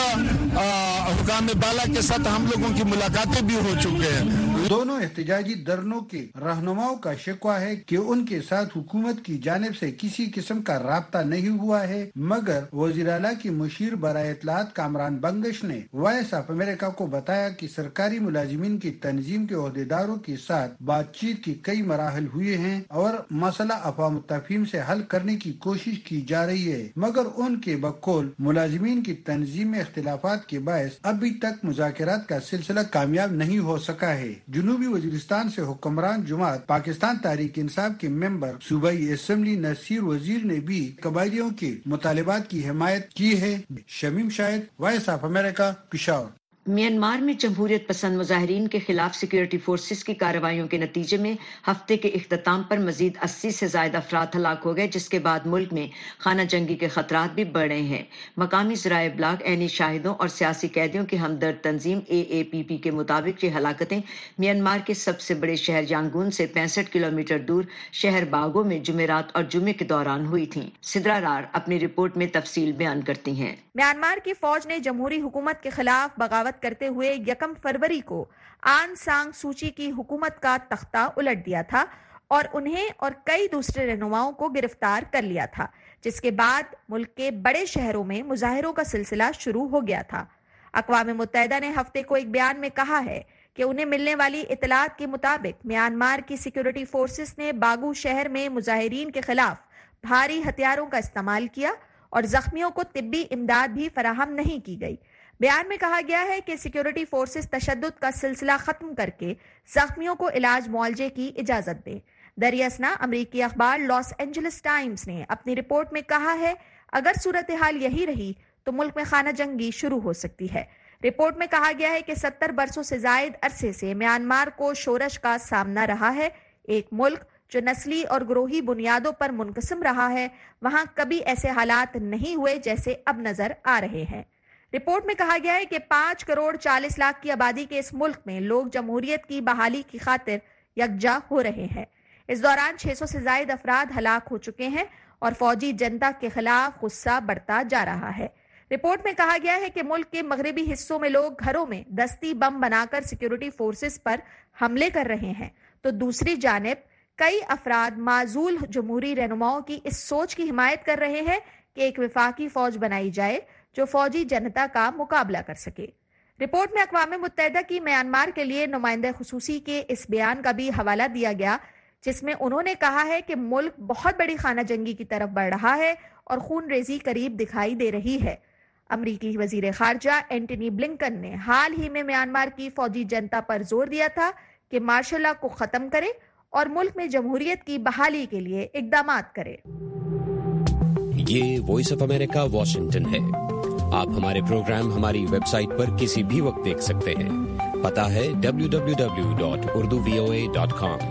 حکام بالا کے ساتھ ہم لوگوں کی ملاقاتیں بھی ہو چکے ہیں۔ دونوں احتجاجی دھرنوں کے رہنماؤں کا شکوہ ہے کہ ان کے ساتھ حکومت کی جانب سے کسی قسم کا رابطہ نہیں ہوا ہے، مگر وزیر اعلیٰ کی مشیر برائے اطلاعات کامران بنگش نے وائس آف امریکہ کو بتایا کہ سرکاری ملازمین کی تنظیم کے عہدیداروں کے ساتھ بات چیت کے کئی مراحل ہوئے ہیں اور مسئلہ افہام تفہیم سے حل کرنے کی کوشش کی جا رہی ہے، مگر ان کے بقول ملازمین کی تنظیم میں اختلافات کے باعث ابھی تک مذاکرات کا سلسلہ کامیاب نہیں ہو سکا ہے۔ جنوبی وزیرستان سے حکمران جماعت پاکستان تحریک انصاف کے ممبر صوبائی اسمبلی نصیر وزیر نے بھی قبائلیوں کے مطالبات کی حمایت کی ہے۔ Shamim Shahid, voice of America, Peshawar. Myanmar میں جمہوریت پسند مظاہرین کے خلاف سیکورٹی فورسز کی کارروائیوں کے نتیجے میں ہفتے کے اختتام پر مزید اسی سے زائد افراد ہلاک ہو گئے، جس کے بعد ملک میں خانہ جنگی کے خطرات بھی بڑھ رہے ہیں۔ مقامی ذرائع ابلاغ عینی شاہدوں اور سیاسی قیدیوں کی ہمدرد تنظیم اے اے پی پی کے مطابق یہ ہلاکتیں میانمار کے سب سے بڑے شہر یانگون سے پینسٹھ کلومیٹر دور شہر باگو میں جمعرات اور جمعے کے دوران ہوئی تھیں۔ سدرا رار اپنی رپورٹ میں تفصیل بیان کرتی ہیں۔ میانمار کی فوج نے جمہوری حکومت کے خلاف بغاوت کرتے ہوئے یکم فروری کو آن سان سوچی کی حکومت کا تختہ الٹ دیا تھا اور انہیں اور کئی دوسرے رہنماؤں کو گرفتار کر لیا تھا، جس کے بعد ملک کے بڑے شہروں میں مظاہروں کا سلسلہ شروع ہو گیا تھا۔ اقوام متحدہ نے ہفتے کو ایک بیان میں کہا ہے کہ انہیں ملنے والی اطلاعات کے مطابق میانمار کی سیکورٹی فورسز نے باگو شہر میں مظاہرین کے خلاف بھاری ہتھیاروں کا استعمال کیا اور زخمیوں کو طبی امداد بھی فراہم نہیں کی گئی۔ بیان میں کہا گیا ہے کہ سیکورٹی فورسز تشدد کا سلسلہ ختم کر کے زخمیوں کو علاج معالجے کی اجازت دیں۔ دریاسنا امریکی اخبار لاس اینجلس ٹائمز نے اپنی رپورٹ میں کہا ہے اگر صورتحال یہی رہی تو ملک میں خانہ جنگی شروع ہو سکتی ہے۔ رپورٹ میں کہا گیا ہے کہ ستر برسوں سے زائد عرصے سے میانمار کو شورش کا سامنا رہا ہے۔ ایک ملک جو نسلی اور گروہی بنیادوں پر منقسم رہا ہے، وہاں کبھی ایسے حالات نہیں ہوئے جیسے اب نظر آ رہے ہیں۔ رپورٹ میں کہا گیا ہے کہ پانچ کروڑ چالیس لاکھ کی آبادی کے اس ملک میں لوگ جمہوریت کی بحالی کی خاطر یکجا ہو رہے ہیں۔ اس دوران چھ سو سے زائد افراد ہلاک ہو چکے ہیں اور فوجی جنتا کے خلاف غصہ بڑھتا جا رہا ہے۔ رپورٹ میں کہا گیا ہے کہ ملک کے مغربی حصوں میں لوگ گھروں میں دستی بم بنا کر سیکورٹی فورسز پر حملے کر رہے ہیں، تو دوسری جانب کئی افراد معزول جمہوری رہنماؤں کی اس سوچ کی حمایت کر رہے ہیں کہ ایک وفاقی فوج بنائی جائے جو فوجی جنتا کا مقابلہ کر سکے۔ رپورٹ میں اقوام متحدہ کی میانمار کے لیے نمائندہ خصوصی کے اس بیان کا بھی حوالہ دیا گیا، جس میں انہوں نے کہا ہے کہ ملک بہت بڑی خانہ جنگی کی طرف بڑھ رہا ہے اور خون ریزی قریب دکھائی دے رہی ہے۔ امریکی وزیر خارجہ اینٹنی بلنکن نے حال ہی میں میانمار کی فوجی جنتا پر زور دیا تھا کہ مارشل لا کو ختم کرے اور ملک میں جمہوریت کی بحالی کے لیے اقدامات کرے۔ یہ وائس آف امریکہ واشنگٹن ہے۔ آپ ہمارے پروگرام ہماری ویب سائٹ پر کسی بھی وقت دیکھ سکتے ہیں۔ پتہ ہے W W W dot Urdu V O A dot com.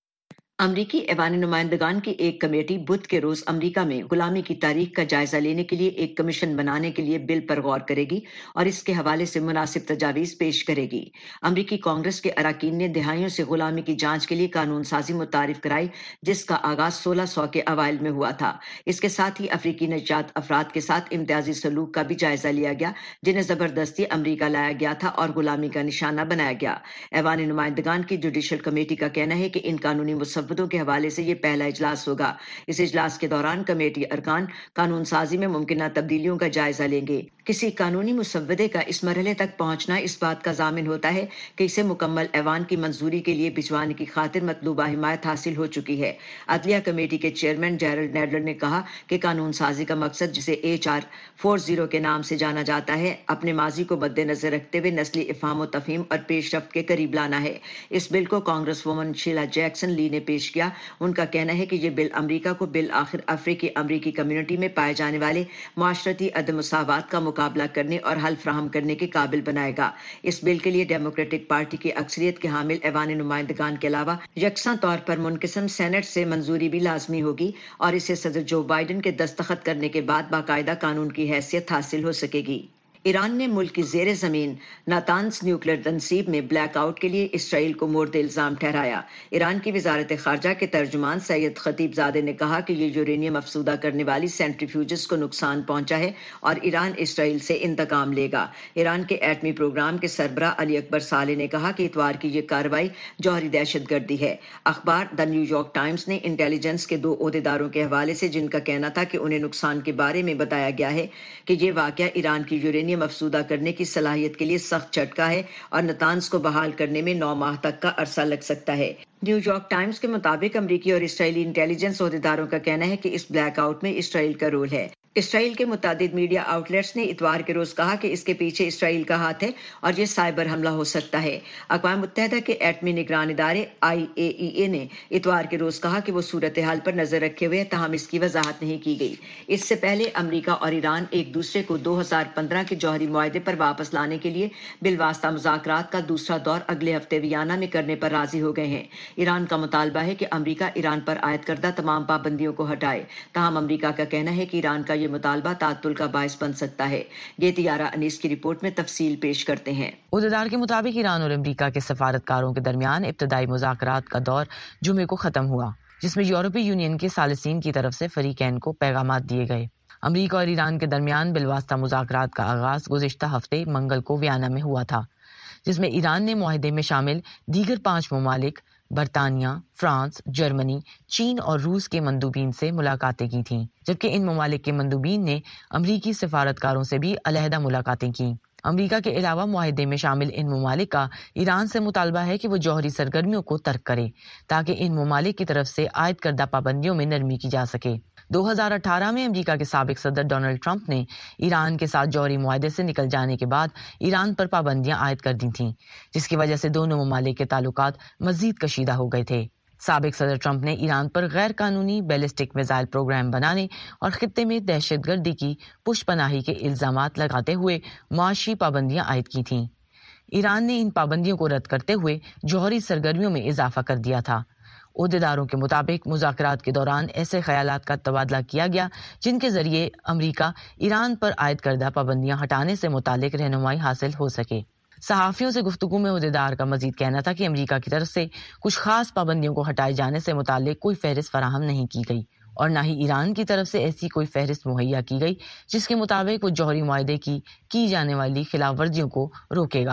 امریکی ایوان نمائندگان کی ایک کمیٹی بدھ کے روز امریکہ میں غلامی کی تاریخ کا جائزہ لینے کے لیے ایک کمیشن بنانے کے لیے بل پر غور کرے گی اور اس کے حوالے سے مناسب تجاویز پیش کرے گی۔ امریکی کانگریس کے اراکین نے دہائیوں سے غلامی کی جانچ کے لیے قانون سازی متعارف کرائی، جس کا آغاز سولہ سو کے اوائل میں ہوا تھا۔ اس کے ساتھ ہی افریقی نژاد افراد کے ساتھ امتیازی سلوک کا بھی جائزہ لیا گیا، جنہیں زبردستی امریکہ لایا گیا تھا اور غلامی کا نشانہ بنایا گیا۔ ایوان نمائندگان کی جوڈیشل کمیٹی کا کہنا ہے کہ ان قانونی مسودوں کے حوالے سے یہ پہلا اجلاس ہوگا۔ اس اجلاس کے دوران کمیٹی ارکان قانون سازی میں ممکنہ تبدیلیوں کا جائزہ لیں گے۔ کسی قانونی مسودے کا اس مرحلے تک پہنچنا اس بات کا ضامن ہوتا ہے کہ اسے مکمل ایوان کی منظوری کے لیے بھجوانے کی خاطر مطلوبہ حمایت حاصل ہو چکی ہے۔ عدلیہ کمیٹی کے چیئرمین جیرلڈ نیڈلر نے کہا کہ قانون سازی کا مقصد، جسے ایچ آر چار کے نام سے جانا جاتا ہے، اپنے ماضی کو مد نظر رکھتے ہوئے نسلی افہام و تفہیم اور پیش رفت کے قریب لانا ہے۔ اس بل کو کانگریس وومن شیلا جیکسن لی نے پیش کیا۔ ان کا کہنا ہے کہ یہ بل امریکہ کو بالآخر افریقی امریکی کمیونٹی میں پائے جانے والے معاشرتی عدم مساوات کا مقابلہ کرنے اور حل فراہم کرنے کے قابل بنائے گا۔ اس بل کے لیے ڈیموکریٹک پارٹی کی اکثریت کے حامل ایوان نمائندگان کے علاوہ یکساں طور پر منقسم سینٹ سے منظوری بھی لازمی ہوگی اور اسے صدر جو بائیڈن کے دستخط کرنے کے بعد باقاعدہ قانون کی حیثیت حاصل ہو سکے گی۔ ایران نے ملک کی زیر زمین ناتانز نیوکلیئر تنصیب میں بلیک آؤٹ کے لیے اسرائیل کو مورد الزام ٹھہرایا۔ ایران کی وزارت خارجہ کے ترجمان سید خطیب زادے نے کہا کہ یہ یورینیم افزودہ کرنے والی سینٹریفیوجز کو نقصان پہنچا ہے اور ایران اسرائیل سے انتقام لے گا۔ ایران کے ایٹمی پروگرام کے سربراہ علی اکبر صالح نے کہا کہ اتوار کی یہ کارروائی جوہری دہشت گردی ہے۔ اخبار دا نیو یارک ٹائمز نے انٹیلیجنس کے دو عہدیداروں کے حوالے سے، جن کا کہنا تھا کہ انہیں نقصان کے بارے میں بتایا گیا ہے، کہ یہ واقعہ ایران کی یورینیم افزودہ کرنے کی صلاحیت کے لیے سخت جھٹکا ہے اور نتانز کو بحال کرنے میں نو ماہ تک کا عرصہ لگ سکتا ہے۔ نیو یارک ٹائمز کے مطابق امریکی اور اسرائیلی انٹیلیجنس عہدیداروں کا کہنا ہے کہ اس بلیک آؤٹ میں اسرائیل کا رول ہے۔ اسرائیل کے متعدد میڈیا آؤٹ لیٹس نے اتوار کے روز کہا کہ اس کے پیچھے اسرائیل کا ہاتھ ہے اور یہ سائبر حملہ ہو سکتا ہے۔ اقوام متحدہ کے ایٹمی نگران ادارے آئی اے ای اے نے اتوار کے روز کہا کہ وہ صورتحال پر نظر رکھے ہوئے، تاہم اس کی وضاحت نہیں کی گئی۔ اس سے پہلے امریکہ اور ایران ایک دوسرے کو دو ہزار پندرہ کے جوہری معاہدے پر واپس لانے کے لیے بالواسطہ مذاکرات کا دوسرا دور اگلے ہفتے ویانا میں کرنے پر راضی ہو گئے ہیں۔ ایران کا مطالبہ ہے کہ امریکہ ایران پر عائد کردہ تمام پابندیوں کو ہٹائے، تاہم امریکہ کا کہنا ہے کہ ایران کا یہ مطالبہ تعطل کا باعث بن سکتا ہے۔ یہ طیارہ انیس کی رپورٹ میں تفصیل پیش کرتے ہیں۔ عہدیدار کے مطابق ایران اور امریکہ کے سفارتکاروں کے درمیان ابتدائی مذاکرات کا دور جمعے کو ختم ہوا، جس میں یورپی یونین کے ثالثین کی طرف سے فریقین کو پیغامات دیے گئے۔ امریکہ اور ایران کے درمیان بالواسطہ مذاکرات کا آغاز گزشتہ ہفتے منگل کو ویانا میں ہوا تھا، جس میں ایران نے معاہدے میں شامل دیگر پانچ ممالک برطانیہ، فرانس، جرمنی، چین اور روس کے مندوبین سے ملاقاتیں کی تھیں، جبکہ ان ممالک کے مندوبین نے امریکی سفارتکاروں سے بھی علیحدہ ملاقاتیں کیں۔ امریکہ کے علاوہ معاہدے میں شامل ان ممالک کا ایران سے مطالبہ ہے کہ وہ جوہری سرگرمیوں کو ترک کرے تاکہ ان ممالک کی طرف سے عائد کردہ پابندیوں میں نرمی کی جا سکے۔ دو ہزار اٹھارہ میں امریکہ کے سابق صدر ڈونلڈ ٹرمپ نے ایران کے ساتھ جوہری معاہدے سے نکل جانے کے بعد ایران پر پابندیاں عائد کر دی تھیں، جس کی وجہ سے دونوں ممالک کے تعلقات مزید کشیدہ ہو گئے تھے۔ سابق صدر ٹرمپ نے ایران پر غیر قانونی بیلسٹک میزائل پروگرام بنانے اور خطے میں دہشت گردی کی پشت پناہی کے الزامات لگاتے ہوئے معاشی پابندیاں عائد کی تھیں۔ ایران نے ان پابندیوں کو رد کرتے ہوئے جوہری سرگرمیوں میں اضافہ کر دیا تھا۔ عہدیداروں کے مطابق مذاکرات کے دوران ایسے خیالات کا تبادلہ کیا گیا جن کے ذریعے امریکہ ایران پر عائد کردہ پابندیاں ہٹانے سے متعلق رہنمائی حاصل ہو سکے۔ صحافیوں سے گفتگو میں عہدیدار کا مزید کہنا تھا کہ امریکہ کی طرف سے کچھ خاص پابندیوں کو ہٹائے جانے سے متعلق کوئی فہرست فراہم نہیں کی گئی اور نہ ہی ایران کی طرف سے ایسی کوئی فہرست مہیا کی گئی جس کے مطابق وہ جوہری معاہدے کی کی جانے والی خلاف ورزیوں کو روکے گا۔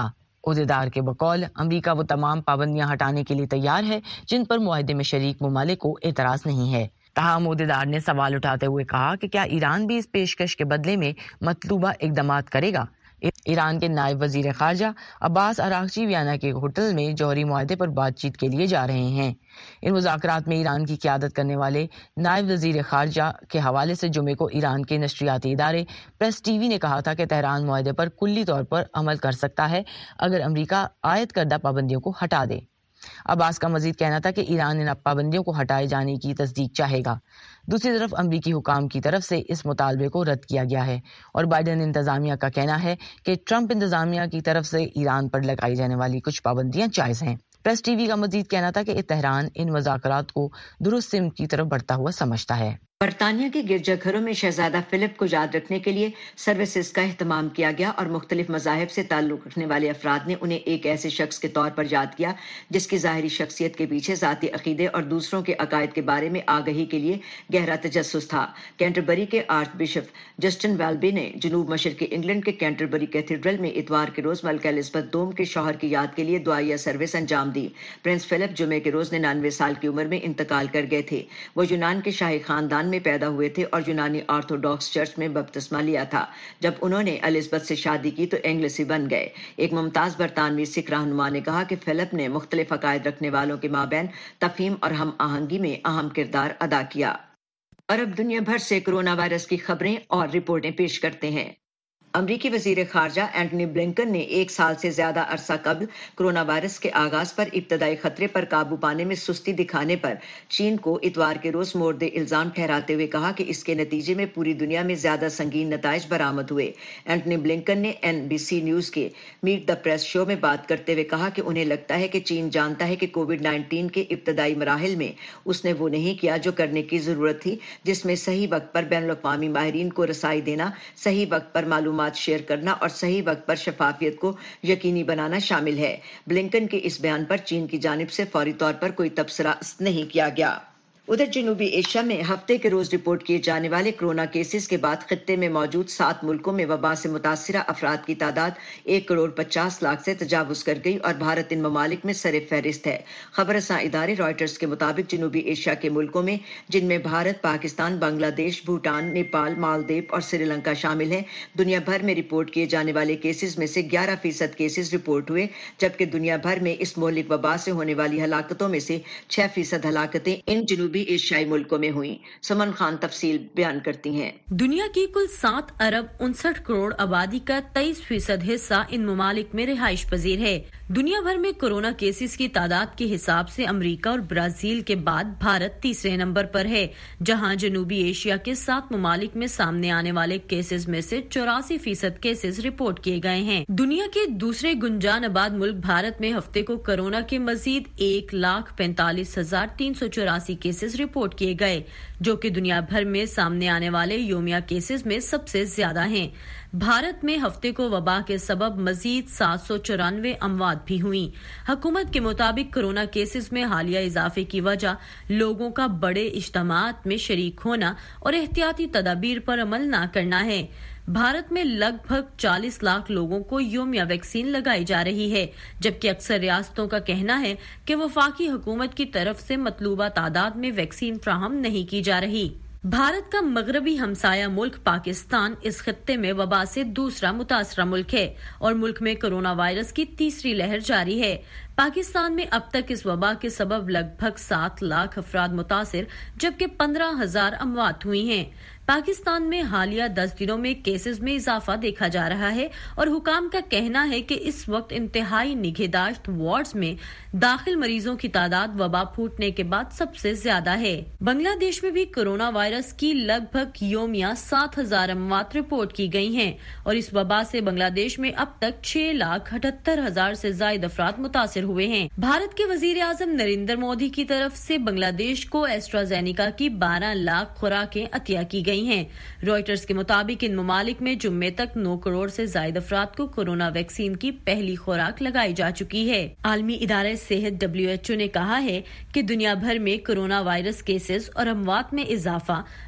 عہدیدار کے بقول امریکہ وہ تمام پابندیاں ہٹانے کے لیے تیار ہے جن پر معاہدے میں شریک ممالک کو اعتراض نہیں ہے۔ تاہم عہدیدار نے سوال اٹھاتے ہوئے کہا کہ کیا ایران بھی اس پیشکش کے بدلے میں مطلوبہ اقدامات کرے گا۔ ایران کے نائب وزیر خارجہ عباس اراغچی ویانا کے ہوٹل میں جوہری معاہدے پر بات چیت کے لیے جا رہے ہیں۔ ان مذاکرات میں ایران کی قیادت کرنے والے نائب وزیر خارجہ کے حوالے سے جمعے کو ایران کے نشریاتی ادارے پریس ٹی وی نے کہا تھا کہ تہران معاہدے پر کلی طور پر عمل کر سکتا ہے اگر امریکہ عائد کردہ پابندیوں کو ہٹا دے۔ عباس کا مزید کہنا تھا کہ ایران ان پابندیوں کو ہٹائے جانے کی تصدیق چاہے گا۔ دوسری طرف امریکی حکام کی طرف سے اس مطالبے کو رد کیا گیا ہے اور بائیڈن انتظامیہ کا کہنا ہے کہ ٹرمپ انتظامیہ کی طرف سے ایران پر لگائی جانے والی کچھ پابندیاں جائز ہیں۔ پریس ٹی وی کا مزید کہنا تھا کہ تہران ان مذاکرات کو درست سمت کی طرف بڑھتا ہوا سمجھتا ہے۔ برطانیہ کے گرجا گھروں میں شہزادہ فلپ کو یاد رکھنے کے لیے سروسز کا اہتمام کیا گیا اور مختلف مذاہب سے تعلق رکھنے والے افراد نے انہیں ایک ایسے شخص کے طور پر یاد کیا جس کی ظاہری شخصیت کے پیچھے ذاتی عقیدے اور دوسروں کے عقائد کے بارے میں آگہی کے لیے گہرا تجسس تھا۔ کینٹربری کے آرچ بشپ جسٹن ویلبی نے جنوب مشرقی انگلینڈ کے کینٹربری کیتھیڈرل میں اتوار کے روز ملکہ الزبتھ دوم کے شوہر کی یاد کے لیے دعائیہ سروس انجام دی۔ پرنس فلپ جمعے کے روز ننانوے سال کی عمر میں انتقال کر گئے تھے۔ وہ یونان کے شاہی خاندان میں پیدا ہوئے تھے اور یونانی آرتھوڈاکس چرچ میں بپتسمہ لیا تھا۔ جب انہوں نے الزبتھ سے شادی کی تو انگلسی بن گئے۔ ایک ممتاز برطانوی سکھ رہنما نے کہا کہ فلپ نے مختلف عقائد رکھنے والوں کے مابین تفہیم اور ہم آہنگی میں اہم کردار ادا کیا۔ اور اب دنیا بھر سے کرونا وائرس کی خبریں اور رپورٹیں پیش کرتے ہیں۔ امریکی وزیر خارجہ اینٹنی بلنکن نے ایک سال سے زیادہ عرصہ قبل کرونا وائرس کے آغاز پر ابتدائی خطرے پر قابو پانے میں سستی دکھانے پر چین کو اتوار کے روز مورد الزام ٹھہراتے ہوئے کہا کہ اس کے نتیجے میں پوری دنیا میں زیادہ سنگین نتائج برآمد ہوئے۔ اینٹنی بلنکن نے این بی سی نیوز کے میٹ دا پریس شو میں بات کرتے ہوئے کہا کہ انہیں لگتا ہے کہ چین جانتا ہے کہ کووڈ نائنٹین کے ابتدائی مراحل میں اس نے وہ نہیں کیا جو کرنے کی ضرورت تھی، جس میں صحیح وقت پر بین الاقوامی ماہرین کو رسائی دینا، صحیح وقت پر معلومات شیئر کرنا اور صحیح وقت پر شفافیت کو یقینی بنانا شامل ہے۔ بلنکن کے اس بیان پر چین کی جانب سے فوری طور پر کوئی تبصرہ نہیں کیا گیا۔ ادھر جنوبی ایشیا میں ہفتے کے روز رپورٹ کیے جانے والے کرونا کیسز کے بعد خطے میں موجود سات ملکوں میں وبا سے متاثرہ افراد کی تعداد ایک کروڑ پچاس لاکھ سے تجاوز کر گئی اور بھارت ان ممالک میں سر فہرست ہے۔ خبر رساں ادارے رائٹرز کے مطابق جنوبی ایشیا کے ملکوں میں، جن میں بھارت، پاکستان، بنگلہ دیش، بھوٹان، نیپال، مالدیپ اور سری لنکا شامل ہیں، دنیا بھر میں رپورٹ کیے جانے والے کیسز میں سے گیارہ فیصد کیسز رپورٹ ہوئے، جبکہ دنیا بھر میں اس مہلک وبا سے ہونے والی ہلاکتوں میں سے چھ فیصد ہلاکتیں ان جنوبی ایشیائی ملکوں میں ہوئی۔ سمن خان تفصیل بیان کرتی ہیں۔ دنیا کی کل سات ارب انسٹھ کروڑ آبادی کا تیئیس فیصد حصہ ان ممالک میں رہائش پذیر ہے۔ دنیا بھر میں کورونا کیسز کی تعداد کے حساب سے امریکہ اور برازیل کے بعد بھارت تیسرے نمبر پر ہے، جہاں جنوبی ایشیا کے سات ممالک میں سامنے آنے والے کیسز میں سے چوراسی فیصد کیسز رپورٹ کیے گئے ہیں۔ دنیا کے دوسرے گنجان آباد ملک بھارت میں ہفتے کو کورونا کے مزید ایک لاکھ پینتالیس ہزار تین سو چوراسی کیسز رپورٹ کیے گئے، جو کہ دنیا بھر میں سامنے آنے والے یومیہ کیسز میں سب سے زیادہ ہیں۔ بھارت میں ہفتے کو وبا کے سبب مزید سات سو چورانوے اموات بھی ہوئیں۔ حکومت کے مطابق کورونا کیسز میں حالیہ اضافے کی وجہ لوگوں کا بڑے اجتماعات میں شریک ہونا اور احتیاطی تدابیر پر عمل نہ کرنا ہے۔ بھارت میں لگ بھگ چالیس لاکھ لوگوں کو یومیہ ویکسین لگائی جا رہی ہے، جبکہ اکثر ریاستوں کا کہنا ہے کہ وفاقی حکومت کی طرف سے مطلوبہ تعداد میں ویکسین فراہم نہیں کی جا رہی۔ بھارت کا مغربی ہمسایہ ملک پاکستان اس خطے میں وبا سے دوسرا متاثرہ ملک ہے اور ملک میں کورونا وائرس کی تیسری لہر جاری ہے۔ پاکستان میں اب تک اس وبا کے سبب لگ بھگ سات لاکھ افراد متاثر جبکہ پندرہ ہزار اموات ہوئی ہیں۔ پاکستان میں حالیہ دس دنوں میں کیسز میں اضافہ دیکھا جا رہا ہے اور حکام کا کہنا ہے کہ اس وقت انتہائی نگہداشت وارڈز میں داخل مریضوں کی تعداد وبا پھوٹنے کے بعد سب سے زیادہ ہے۔ بنگلہ دیش میں بھی کورونا وائرس کی لگ بھگ یومیہ سات ہزار اموات رپورٹ کی گئی ہیں اور اس وبا سے بنگلہ دیش میں اب تک چھ لاکھ اٹھہتر ہزار سے زائد افراد متاثر ہوئے ہیں۔ بھارت کے وزیر اعظم نریندر مودی کی طرف سے بنگلہ دیش کو ایسٹرازینیکا کی بارہ لاکھ خوراکیں عطیہ کی گئی ہیں۔ رائٹرز کے مطابق ان ممالک میں جمعے تک نو کروڑ سے زائد افراد کو کورونا ویکسین کی پہلی خوراک لگائی جا چکی ہے۔ عالمی ادارہ صحت ڈبلیو ایچ او نے کہا ہے کہ دنیا بھر میں کورونا وائرس کیسز اور اموات میں اضافہ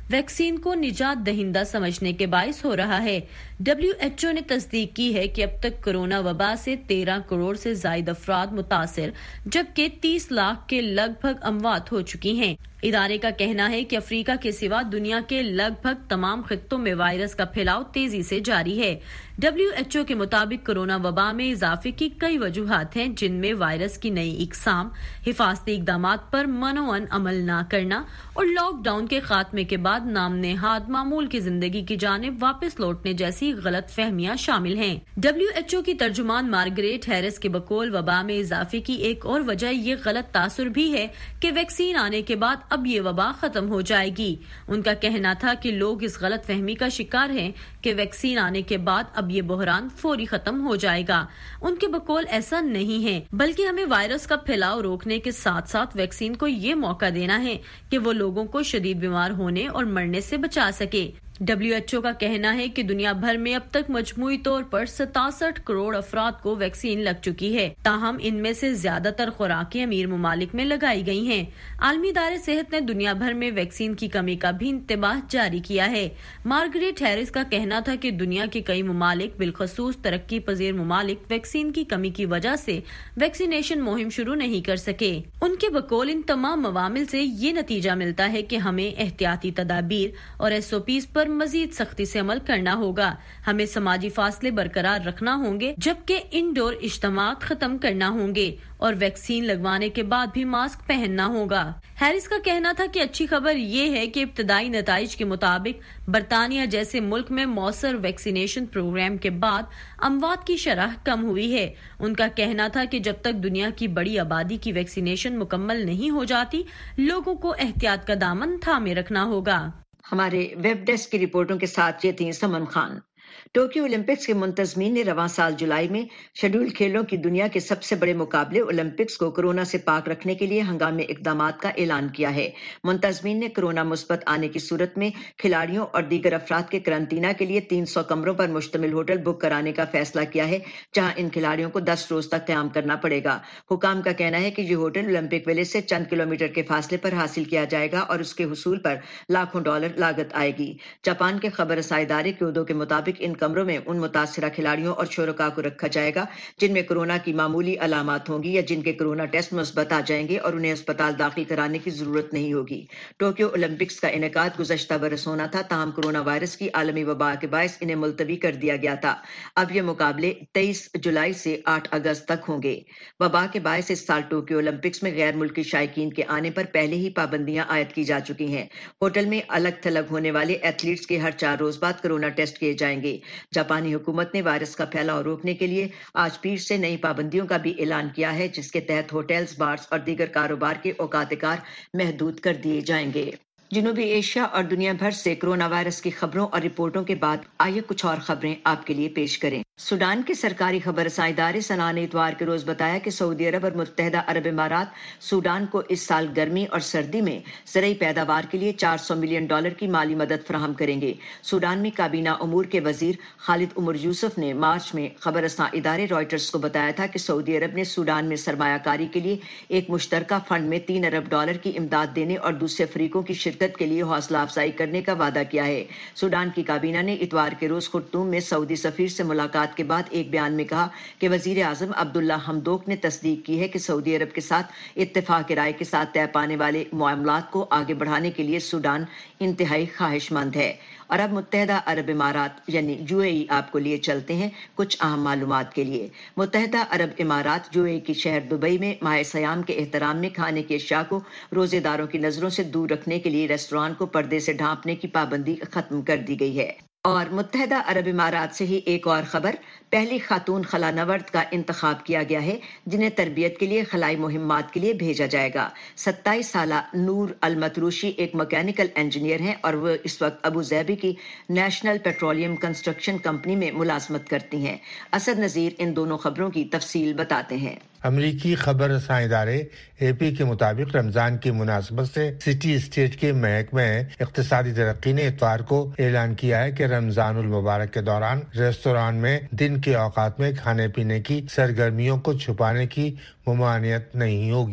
वैक्सीन को निजात दहिंदा समझने के बायस हो रहा है। डब्ल्यू एच ओ ने तस्दीक की है कि अब तक कोरोना वबा से तेरह करोड़ से ज्यादा अफराद मुतासिर, जबकि तीस लाख के लगभग अमवात हो चुकी हैं। इदारे का कहना है कि अफ्रीका के सिवा दुनिया के लगभग तमाम खित्तों में वायरस का फैलाव तेजी से जारी है। डब्ल्यू एच ओ के मुताबिक कोरोना वबा में इजाफे की कई वजूहात हैं, जिनमें वायरस की नई इकसाम, हिफाजती इकदामात पर मनोअन अमल न करना और लॉकडाउन के खात्मे के बाद नाम नेहाद मामूल की जिंदगी की जानिब वापस लौटने जैसी गलत फहमियां शामिल हैं। डब्ल्यू एच ओ की तर्जुमान मार्गरेट हैरिस के बकौल वबा में इजाफे की एक और वजह ये गलत तासुर भी है कि वैक्सीन आने के बाद अब ये वबा खत्म हो जाएगी। उनका कहना था कि लोग इस गलत फहमी का शिकार हैं कि वैक्सीन आने के बाद अब ये बहरान फौरी खत्म हो जाएगा। उनके बकौल ऐसा नहीं है, बल्कि हमें वायरस का फैलाव रोकने के साथ साथ वैक्सीन को ये मौका देना है कि वो लोगों को शदीद बीमार होने और मरने से बचा सके। डब्ल्यू एच ओ का कहना है कि दुनिया भर में अब तक मजमूई तौर पर सतासठ करोड़ अफराद को वैक्सीन लग चुकी है, ताहम इनमें से ज्यादातर खुराकें अमीर ममालिक में लगाई गई हैं। आलमी इदारे सेहत ने दुनिया भर में वैक्सीन की कमी का भी इंतबाह जारी किया है। मार्गरेट हैरिस का कहना था कि दुनिया के कई ममालिक, बिलखसूस तरक्की पजीर ममालिक, वैक्सीन की कमी की वजह से वैक्सीनेशन मुहिम शुरू नहीं कर सके। उनके बकौल इन तमाम अवामिल से ये नतीजा मिलता है कि हमें एहतियाती तदाबीर और एस ओ पीज़ पर मजीद सख्ती से अमल करना होगा। हमें समाजी फासले बरकरार रखना होंगे, जबकि इंडोर इज्तिमात खत्म करना होंगे और वैक्सीन लगवाने के बाद भी मास्क पहनना होगा। हैरिस का कहना था कि अच्छी खबर ये है कि इब्तदाई नताइज के मुताबिक बरतानिया जैसे मुल्क में मौसर वैक्सीनेशन प्रोग्राम के बाद अमवात की शरह कम हुई है। उनका कहना था कि जब तक दुनिया की बड़ी आबादी की वैक्सीनेशन मुकम्मल नहीं हो जाती, लोगों को एहतियात का दामन थामे रखना होगा। हमारे वेब डेस्क की रिपोर्टों के साथ ये थी समन खान। टोक्यो ओलंपिक्स के मुंतजमीन ने रवां साल जुलाई में शेड्यूल खेलों की दुनिया के सबसे बड़े मुकाबले ओलंपिक्स को कोरोना से पाक रखने के लिए हंगामी इकदामात का ऐलान किया है। मुंतजमीन ने कोरोना मुस्बत आने की सूरत में खिलाड़ियों और दीगर अफराद के करंतना के लिए तीन सौ कमरों पर मुश्तमिल होटल बुक कराने का फैसला किया है, जहां इन खिलाड़ियों को दस रोज तक क्याम करना पड़ेगा। हुकाम का कहना है कि ये होटल ओलंपिक विलेज से चंद किलोमीटर के फासले पर हासिल किया जाएगा और उसके हुसूल पर लाखों डॉलर लागत आएगी। जापान के खबर रसाई इदारे क्योदो के मुताबिक इन कमरों में उन मुतासिरा खिलाड़ियों और शुरका को रखा जाएगा जिनमें कोरोना की मामूली अलामत होंगी या जिनके कोरोना टेस्ट मुस्बत आ जाएंगे और उन्हें अस्पताल दाखिल कराने की जरूरत नहीं होगी। टोक्यो ओलंपिक्स का इनेकाद गुज़श्ता बरस होना था, ताहम कोरोना वायरस की आलमी वबा के बायस इन्हें मुलतवी कर दिया गया था। अब ये मुकाबले तेईस जुलाई से आठ अगस्त तक होंगे। वबा के बायस इस साल टोक्यो ओलंपिक्स में गैर मुल्की शायकीन के आने पर पहले ही पाबंदियां आयद की जा चुकी हैं। होटल में अलग थलग होने वाले एथलीट्स के हर चार रोज बाद कोरोना टेस्ट किए जाएंगे। जापानी हुकूमत ने वायरस का फैलाव रोकने के लिए आज पीर से नई पाबंदियों का भी ऐलान किया है, जिसके तहत होटल्स, बार्स और दीगर कारोबार के औकात-ए-कार महदूद कर दिए जाएंगे। जनूबी एशिया और दुनिया भर से कोरोना वायरस की खबरों और रिपोर्टों के बाद आइए कुछ और खबरें आपके लिए पेश करें। सूडान के सरकारी खबर रसाई इदारे सना ने इतवार के रोज बताया कि सऊदी अरब और मुत्तहदा अरब इमारात सूडान को इस साल गर्मी और सर्दी में ज़रई पैदावार के लिए चार सौ मिलियन डॉलर की माली मदद फराहम करेंगे। सूडान में काबीना उमूर के वजीर खालिद उमर यूसुफ ने मार्च में खबर रसा इदारे रॉयटर्स को बताया था कि सऊदी अरब ने सूडान में सरमायाकारी के लिए एक मुश्तरका फंड में तीन अरब डॉलर की इमदाद देने और दूसरे फरीकों की शिरकत के लिए हौसला अफजाई करने का वादा किया है। सूडान की काबीना ने इतवार के रोज खुर्तूम में सऊदी सफीर से मुलाकात के बाद एक बयान में कहा कि वजीर आजम अब्दुल्ला हमदोक ने तस्दीक की है कि सऊदी अरब के साथ इत्तेफाक राय के साथ तय पाने वाले मामलात को आगे बढ़ाने के लिए सूडान इंतहाई ख्वाहिशमंद है। और अब मुत्तहदा अरब इमारात यानी यूएई आपको लिए चलते हैं कुछ अहम मालूमात के लिए। मुत्तहदा अरब इमारात यूएई की शहर दुबई में माह सयाम के एहतराम में खाने की अशिया को रोजेदारों की नजरों से दूर रखने के लिए रेस्टोरेंट को पर्दे से ढांपने की पाबंदी खत्म कर दी गई है। और मुत्तहदा अरब इमारात से ही एक और खबर, पहली खातून खला नवर्द का इंतखाब किया गया है जिन्हें तरबियत के लिए खलाई मुहिम्मात के लिए भेजा जाएगा। सत्ताईस साला नूर अल मतरूशी एक मैकेनिकल इंजीनियर हैं और वो इस वक्त अबू ज़ैबी की नेशनल पेट्रोलियम कंस्ट्रक्शन कंपनी में मुलाजमत करती हैं। असद नज़ीर इन दोनों खबरों की तफसील बताते हैं। अमरीकी खबर रसां इदारे एपी के मुताबिक रमजान की मुनासबत से सिटी स्टेट के महकमे इक्तिसादी तरक्की ने इतवार को ऐलान किया है कि रमजानुल मुबारक के दौरान रेस्तोरां में दिन के औकात में खाने पीने की सरगर्मियों को छुपाने की ममानियत नहीं होगी।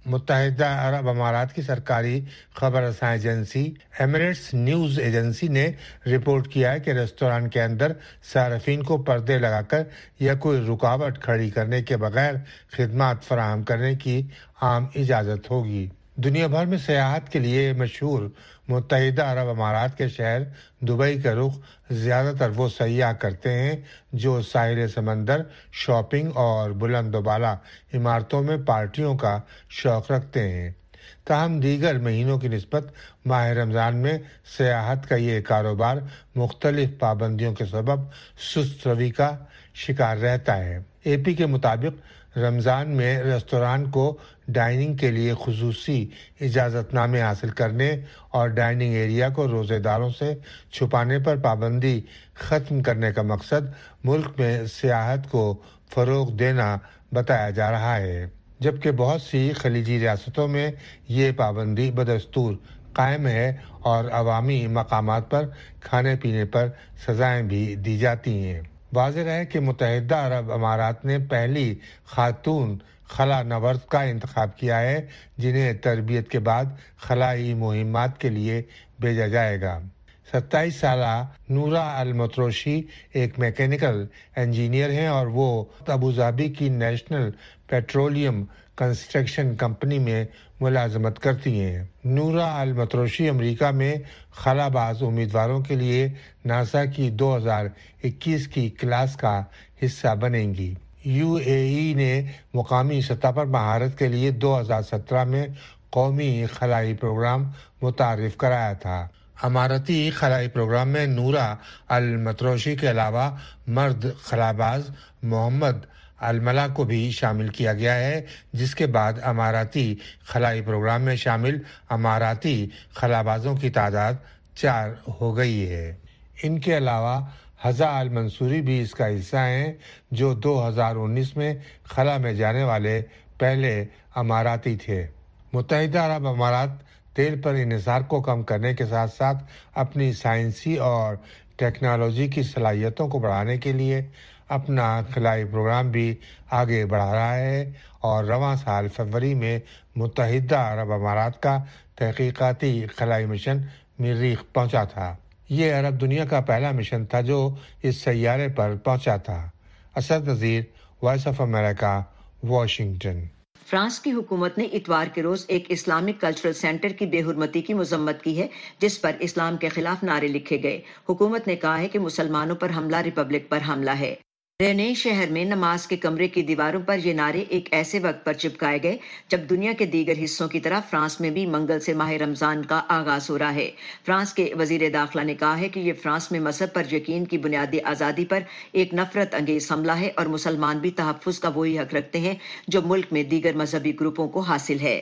متحدہ عرب امارات کی سرکاری خبر رساں ایجنسی ایمریٹس نیوز ایجنسی نے رپورٹ کیا ہے کہ ریستوران کے اندر صارفین کو پردے لگا کر یا کوئی رکاوٹ کھڑی کرنے کے بغیر خدمات فراہم کرنے کی عام اجازت ہوگی۔ دنیا بھر میں سیاحت کے لیے مشہور متحدہ عرب امارات کے شہر دبئی کا رخ زیادہ تر وہ سیاح کرتے ہیں جو ساحل سمندر، شاپنگ اور بلند و بالا عمارتوں میں پارٹیوں کا شوق رکھتے ہیں۔ تاہم دیگر مہینوں کی نسبت ماہ رمضان میں سیاحت کا یہ کاروبار مختلف پابندیوں کے سبب سست روی کا شکار رہتا ہے۔ اے پی کے مطابق رمضان میں ریستوران کو ڈائننگ کے لیے خصوصی اجازت نامے حاصل کرنے اور ڈائننگ ایریا کو روزے داروں سے چھپانے پر پابندی ختم کرنے کا مقصد ملک میں سیاحت کو فروغ دینا بتایا جا رہا ہے، جبکہ بہت سی خلیجی ریاستوں میں یہ پابندی بدستور قائم ہے اور عوامی مقامات پر کھانے پینے پر سزائیں بھی دی جاتی ہیں۔ واضح ہے کہ متحدہ عرب امارات نے پہلی خاتون خلا نورد کا انتخاب کیا ہے جنہیں تربیت کے بعد خلائی مہمات کے لیے بھیجا جائے گا۔ ستائیس سالہ نورا المتروشی ایک میکینیکل انجینئر ہیں اور وہ ابوظہبی کی نیشنل پیٹرولیم کنسٹرکشن کمپنی میں ملازمت کرتی ہیں۔ نورا المتروشی امریکہ میں خلا باز امیدواروں کے لیے ناسا کی دو ہزار اکیس کی کلاس کا حصہ بنیں گی۔ یو اے ای نے مقامی سطح پر مہارت کے لیے دو ہزار سترہ میں قومی خلائی پروگرام متعارف کرایا تھا۔ اماراتی خلائی پروگرام میں نورا المتروشی کے علاوہ مرد خلاباز محمد الملا کو بھی شامل کیا گیا ہے، جس کے بعد اماراتی خلائی پروگرام میں شامل اماراتی خلابازوں کی تعداد چار ہو گئی ہے۔ ان کے علاوہ حزا المنصوری بھی اس کا حصہ ہیں جو دو ہزار انیس میں خلا میں جانے والے پہلے اماراتی تھے۔ متحدہ عرب امارات تیل پر انحصار کو کم کرنے کے ساتھ ساتھ اپنی سائنسی اور ٹیکنالوجی کی صلاحیتوں کو بڑھانے کے لیے اپنا خلائی پروگرام بھی آگے بڑھا رہا ہے اور رواں سال فروری میں متحدہ عرب امارات کا تحقیقاتی خلائی مشن مریخ پہنچا تھا۔ یہ عرب دنیا کا پہلا مشن تھا جو اس سیارے پر پہنچا تھا۔ Asad Nazir, voice of America, Washington. France کی حکومت نے اتوار کے روز ایک اسلامک کلچرل سینٹر کی بے حرمتی کی مذمت کی ہے جس پر اسلام کے خلاف نعرے لکھے گئے۔ حکومت نے کہا ہے کہ مسلمانوں پر حملہ ریپبلک پر حملہ ہے۔ رینے شہر میں نماز کے کمرے کی دیواروں پر یہ نعرے ایک ایسے وقت پر چپکائے گئے جب دنیا کے دیگر حصوں کی طرح فرانس میں بھی منگل سے ماہ رمضان کا آغاز ہو رہا ہے۔ فرانس کے وزیر داخلہ نے کہا ہے کہ یہ فرانس میں مذہب پر یقین کی بنیادی آزادی پر ایک نفرت انگیز حملہ ہے اور مسلمان بھی تحفظ کا وہی حق رکھتے ہیں جو ملک میں دیگر مذہبی گروپوں کو حاصل ہے۔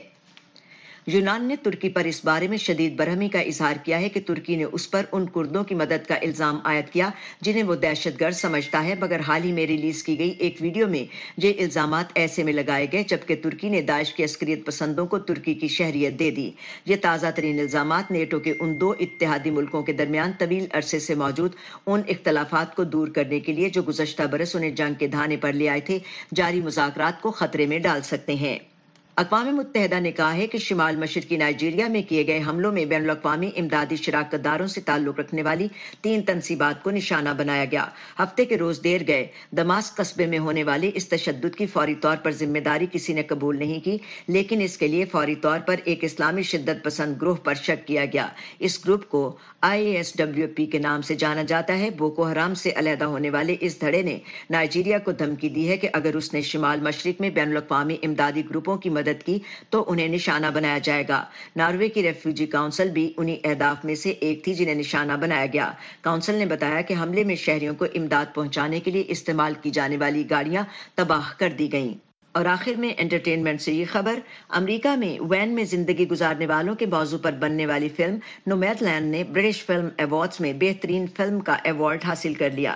یونان نے ترکی پر اس بارے میں شدید برہمی کا اظہار کیا ہے کہ ترکی نے اس پر ان کردوں کی مدد کا الزام عائد کیا جنہیں وہ دہشت گرد سمجھتا ہے، مگر حال ہی میں ریلیز کی گئی ایک ویڈیو میں یہ الزامات ایسے میں لگائے گئے جبکہ ترکی نے داعش کے عسکریت پسندوں کو ترکی کی شہریت دے دی۔ یہ تازہ ترین الزامات نیٹو کے ان دو اتحادی ملکوں کے درمیان طویل عرصے سے موجود ان اختلافات کو دور کرنے کے لیے جو گزشتہ برس انہیں جنگ کے دھانے پر لے آئے تھے، جاری مذاکرات کو خطرے میں ڈال سکتے ہیں۔ اقوام متحدہ نے کہا ہے کہ شمال مشرقی نائجیریا میں کیے گئے حملوں میں بین الاقوامی امدادی شراکت داروں سے تعلق رکھنے والی تین تنصیبات کو نشانہ بنایا گیا۔ ہفتے کے روز دیر گئے دماسک قصبے میں ہونے والے اس تشدد کی فوری طور پر ذمہ داری کسی نے قبول نہیں کی، لیکن اس کے لیے فوری طور پر ایک اسلامی شدت پسند گروہ پر شک کیا گیا۔ اس گروپ کو آئی ایس ڈبلیو پی کے نام سے جانا جاتا ہے۔ بوکو حرام سے علیحدہ ہونے والے اس دھڑے نے نائجیریا کو دھمکی دی ہے کہ اگر اس نے شمال مشرق میں بین الاقوامی امدادی گروپوں کی مدد کی تو انہیں نشانہ بنایا جائے گا۔ ناروے کی ریفیوجی کونسل بھی انہی اہداف میں سے ایک تھی جنہیں نشانہ بنایا گیا۔ کونسل نے بتایا کہ حملے میں شہریوں کو امداد پہنچانے کے لیے استعمال کی جانے والی گاڑیاں تباہ کر دی گئیں۔ اور آخر میں انٹرٹینمنٹ سے یہ خبر، امریکہ میں وین میں زندگی گزارنے والوں کے موضوع پر بننے والی فلم نومیڈ لینڈ نے برٹش فلم ایوارڈز میں بہترین فلم کا ایوارڈ حاصل کر لیا،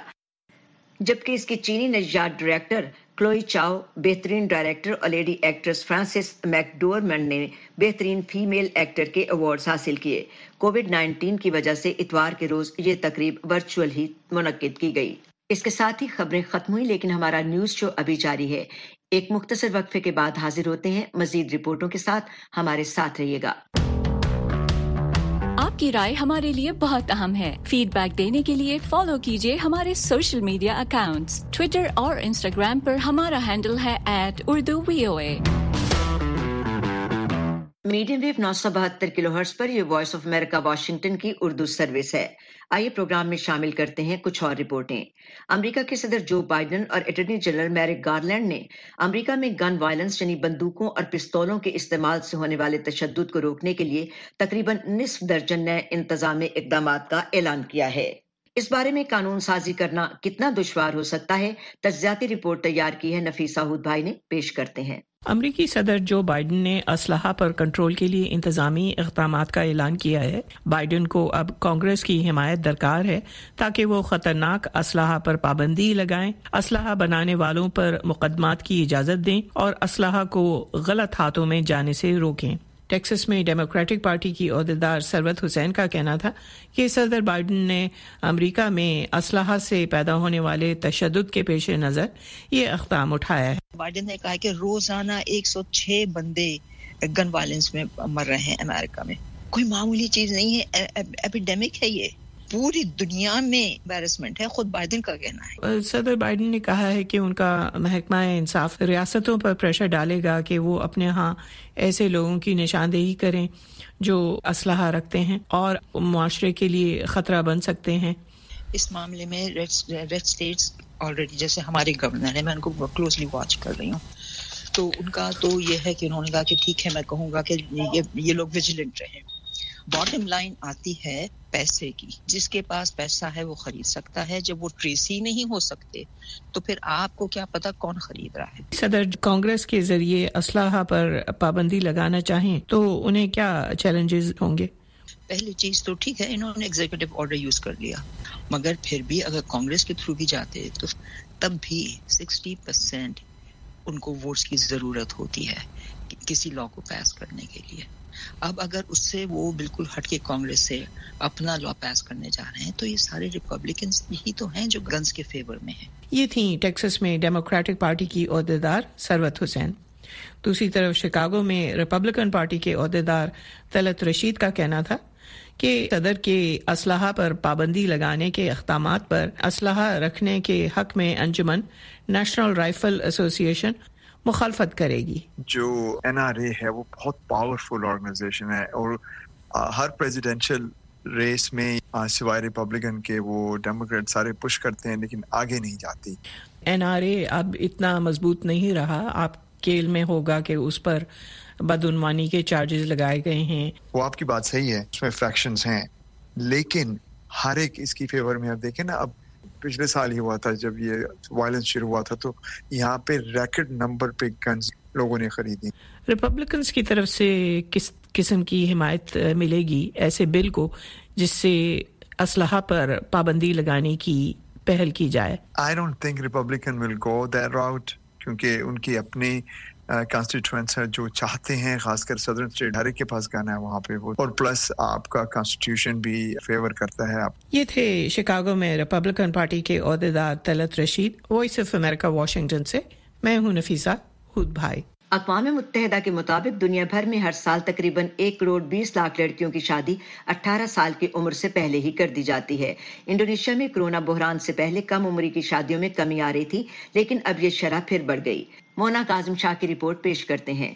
جبکہ اس کی چینی نژاد ڈائریکٹر کلوئی چاؤ، بہترین ڈائریکٹر اور لیڈی ایکٹریس فرانسس میکڈورمنڈ نے بہترین فیمیل ایکٹر کے ایوارڈز حاصل کیے۔ کووڈ نائنٹین کی وجہ سے اتوار کے روز یہ تقریب ورچوئل ہی منعقد کی گئی۔ इसके साथ ही खबरें खत्म हुई, लेकिन हमारा न्यूज शो अभी जारी है। एक मुख्तसर वक्फे के बाद हाजिर होते हैं मजीद रिपोर्टों के साथ। हमारे साथ रहिएगा। आपकी राय हमारे लिए बहुत अहम है। फीडबैक देने के लिए फॉलो कीजिए हमारे सोशल मीडिया अकाउंट्स। ट्विटर और इंस्टाग्राम पर हमारा हैंडल है at Urdu V O A. Medium wave नौ सौ बहत्तर किलो हर्ट्ज पर यह वॉइस ऑफ अमेरिका वाशिंगटन की उर्दू सर्विस है। आइए प्रोग्राम में शामिल करते हैं कुछ और रिपोर्टें। अमेरिका के सदर जो बाइडेन और अटॉर्नी जनरल मैरिक गारलैंड ने अमेरिका में गन वायलेंस यानी बंदूकों और पिस्तौलों के इस्तेमाल से होने वाले तशद्दुद को रोकने के लिए तकरीबन निस्फ दर्जन नए इंतजामी इकदाम का ऐलान किया है। इस बारे में कानून साजी करना कितना दुश्वार हो सकता है, तज्जियाती रिपोर्ट तैयार की है नफीसा हूद भाई ने, पेश करते हैं। अमरीकी सदर जो बाइडेन ने असलहा पर कंट्रोल के लिए इंतजामी इक़दामात का ऐलान किया है। बाइडेन को अब कांग्रेस की हिमायत दरकार है ताकि वो खतरनाक असलहा पर पाबंदी लगाएं, असलहा बनाने वालों पर मुकदमात की इजाज़त दें और असलहा को गलत हाथों में जाने से रोकें। टेक्सास में डेमोक्रेटिक पार्टी की ओहदेदार सरवत हुसैन का कहना था कि सदर बाइडेन ने अमेरिका में असलहा से पैदा होने वाले तशद्दुद के पेश नज़र ये इक़दाम उठाया है। बाइडेन ने कहा कि रोजाना एक सौ छह बंदे गन वायलेंस में मर रहे हैं अमेरिका में। कोई मामूली चीज नहीं है, एपिडेमिक है, ये पूरी दुनिया में एम्बैरेसमेंट है, खुद बाइडेन का कहना है। सदर बाइडेन ने कहा है कि उनका महकमा इंसाफ रियासतों पर प्रेशर डालेगा कि वो अपने यहाँ ऐसे लोगों की निशानदेही करें जो असलहा रखते हैं और मुआशरे के लिए खतरा बन सकते हैं। इस मामले में रेड रेड स्टेट्स ऑलरेडी, जैसे हमारे गवर्नर है, मैं उनको क्लोजली वॉच कर रही हूँ, तो उनका तो ये है कि उन्होंने कहा कि ठीक है, मैं कहूँगा कि ये ये लोग विजिलेंट रहें। बॉटम लाइन आती है पैसे की, जिसके पास पैसा है वो खरीद सकता है। जब वो ट्रेस ही नहीं हो सकते तो फिर आपको क्या पता कौन खरीद रहा है। सदर कांग्रेस के जरिए असलहा पर पाबंदी लगाना चाहें तो उन्हें क्या चैलेंजेस होंगे? पहली चीज तो ठीक है, इन्होंने एग्जीक्यूटिव ऑर्डर यूज कर लिया, मगर फिर भी अगर कांग्रेस के थ्रू भी जाते तो तब भी साठ परसेंट उनको वोट्स की जरूरत होती है किसी लॉ को पास करने के लिए। अब अगर उससे वो बिल्कुल हटके कांग्रेस से अपना लॉ पास करने जा रहे हैं तो ये सारे रिपब्लिकन्स यही तो हैं जो गन्स के फेवर में हैं। ये थी टेक्सास में डेमोक्रेटिक पार्टी की ओहदेदार सरवत हुसैन। दूसरी तरफ शिकागो में रिपब्लिकन पार्टी के ओहदेदार तलत रशीद का कहना था कि सदर के असलहा पर पाबंदी लगाने के इक़दामात पर असलहा रखने के हक में अंजुमन नेशनल राइफल एसोसिएशन मुखालफत करेगी। जो एन आर ए है वो बहुत पावरफुल ऑर्गेनाइजेशन है और आ, हर प्रेसिडेंशियल रेस में आ, सिवाय रिपब्लिकन के वो डेमोक्रेट सारे पुश करते हैं लेकिन आगे नहीं जाती। एन आर ए अब इतना मजबूत नहीं रहा। आप केल में होगा कि उस पर बदउनवानी के चार्जेस लगाए गए हैं। वो आपकी बात सही है, उसमें फ्रैक्शंस हैं, लेकिन हर एक इसकी फेवर में। अब देखें ना, अब पिछले साल ही हुआ था जब ये वायलेंस शुरू हुआ था तो यहाँ पे रैकेट नंबर पे गन्स लोगों ने खरीदी। रिपब्लिकन्स की तरफ से किस किस्म की हिमायत मिलेगी ऐसे बिल को जिससे असलहा पर पाबंदी लगाने की पहल की जाए? I don't think Republican will go that route, क्योंकि उनकी अपनी कॉन्स्टिट्यूएंट्स uh, जो चाहते हैं, खासकर सदर्न स्टेट हर एक के पास गन है वहाँ पे वो, और प्लस आपका कॉन्स्टिट्यूशन भी फेवर करता है। आप ये थे शिकागो में रिपब्लिकन पार्टी के ओहदेदार Talat Rashid. Voice of America Washington से मैं हूँ नफीसा हूद भाई। अक़वाम मुत्तहिदा के मुताबिक दुनिया भर में हर साल तकरीबन एक करोड़ बीस लाख लड़कियों की शादी अठारह साल की उम्र से पहले ही कर दी जाती है। इंडोनेशिया में कोरोना बहरान से पहले कम उम्र की शादियों में कमी आ रही थी, लेकिन अब ये शरह फिर बढ़ गई। मोना काजिम शाह की रिपोर्ट पेश करते हैं।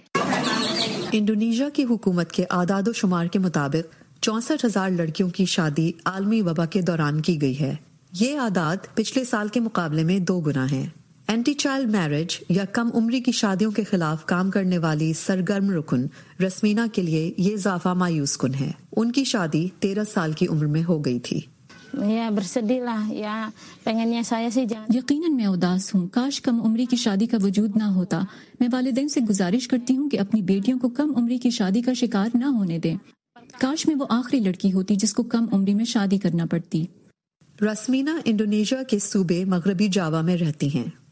इंडोनेशिया की हुकूमत के आदाद शुमार के मुताबिक चौसठ हजार लड़कियों की शादी आलमी वबा के दौरान की गई है। ये आदाद पिछले साल के मुकाबले में दो गुना है। एंटी चाइल्ड मैरिज या कम उम्री की शादियों के खिलाफ काम करने वाली सरगर्म रुकन रस्मीना के लिए ये इजाफा मायूस कुन है। उनकी शादी तेरह साल की उम्र में हो गई थी। या bersedihlah या pengennya saya sih jangan। यकीनन मैं उदास हूँ, काश कम उम्री की शादी का वजूद ना होता। मैं वालिदैन से गुजारिश करती हूँ कि अपनी बेटियों को कम उम्री की शादी का शिकार ना होने दें। काश मैं वो आखिरी लड़की होती जिसको कम उम्री में शादी करना पड़ती। रस्मीना इंडोनेशिया के सूबे मगरबी जावा में रहती हैं।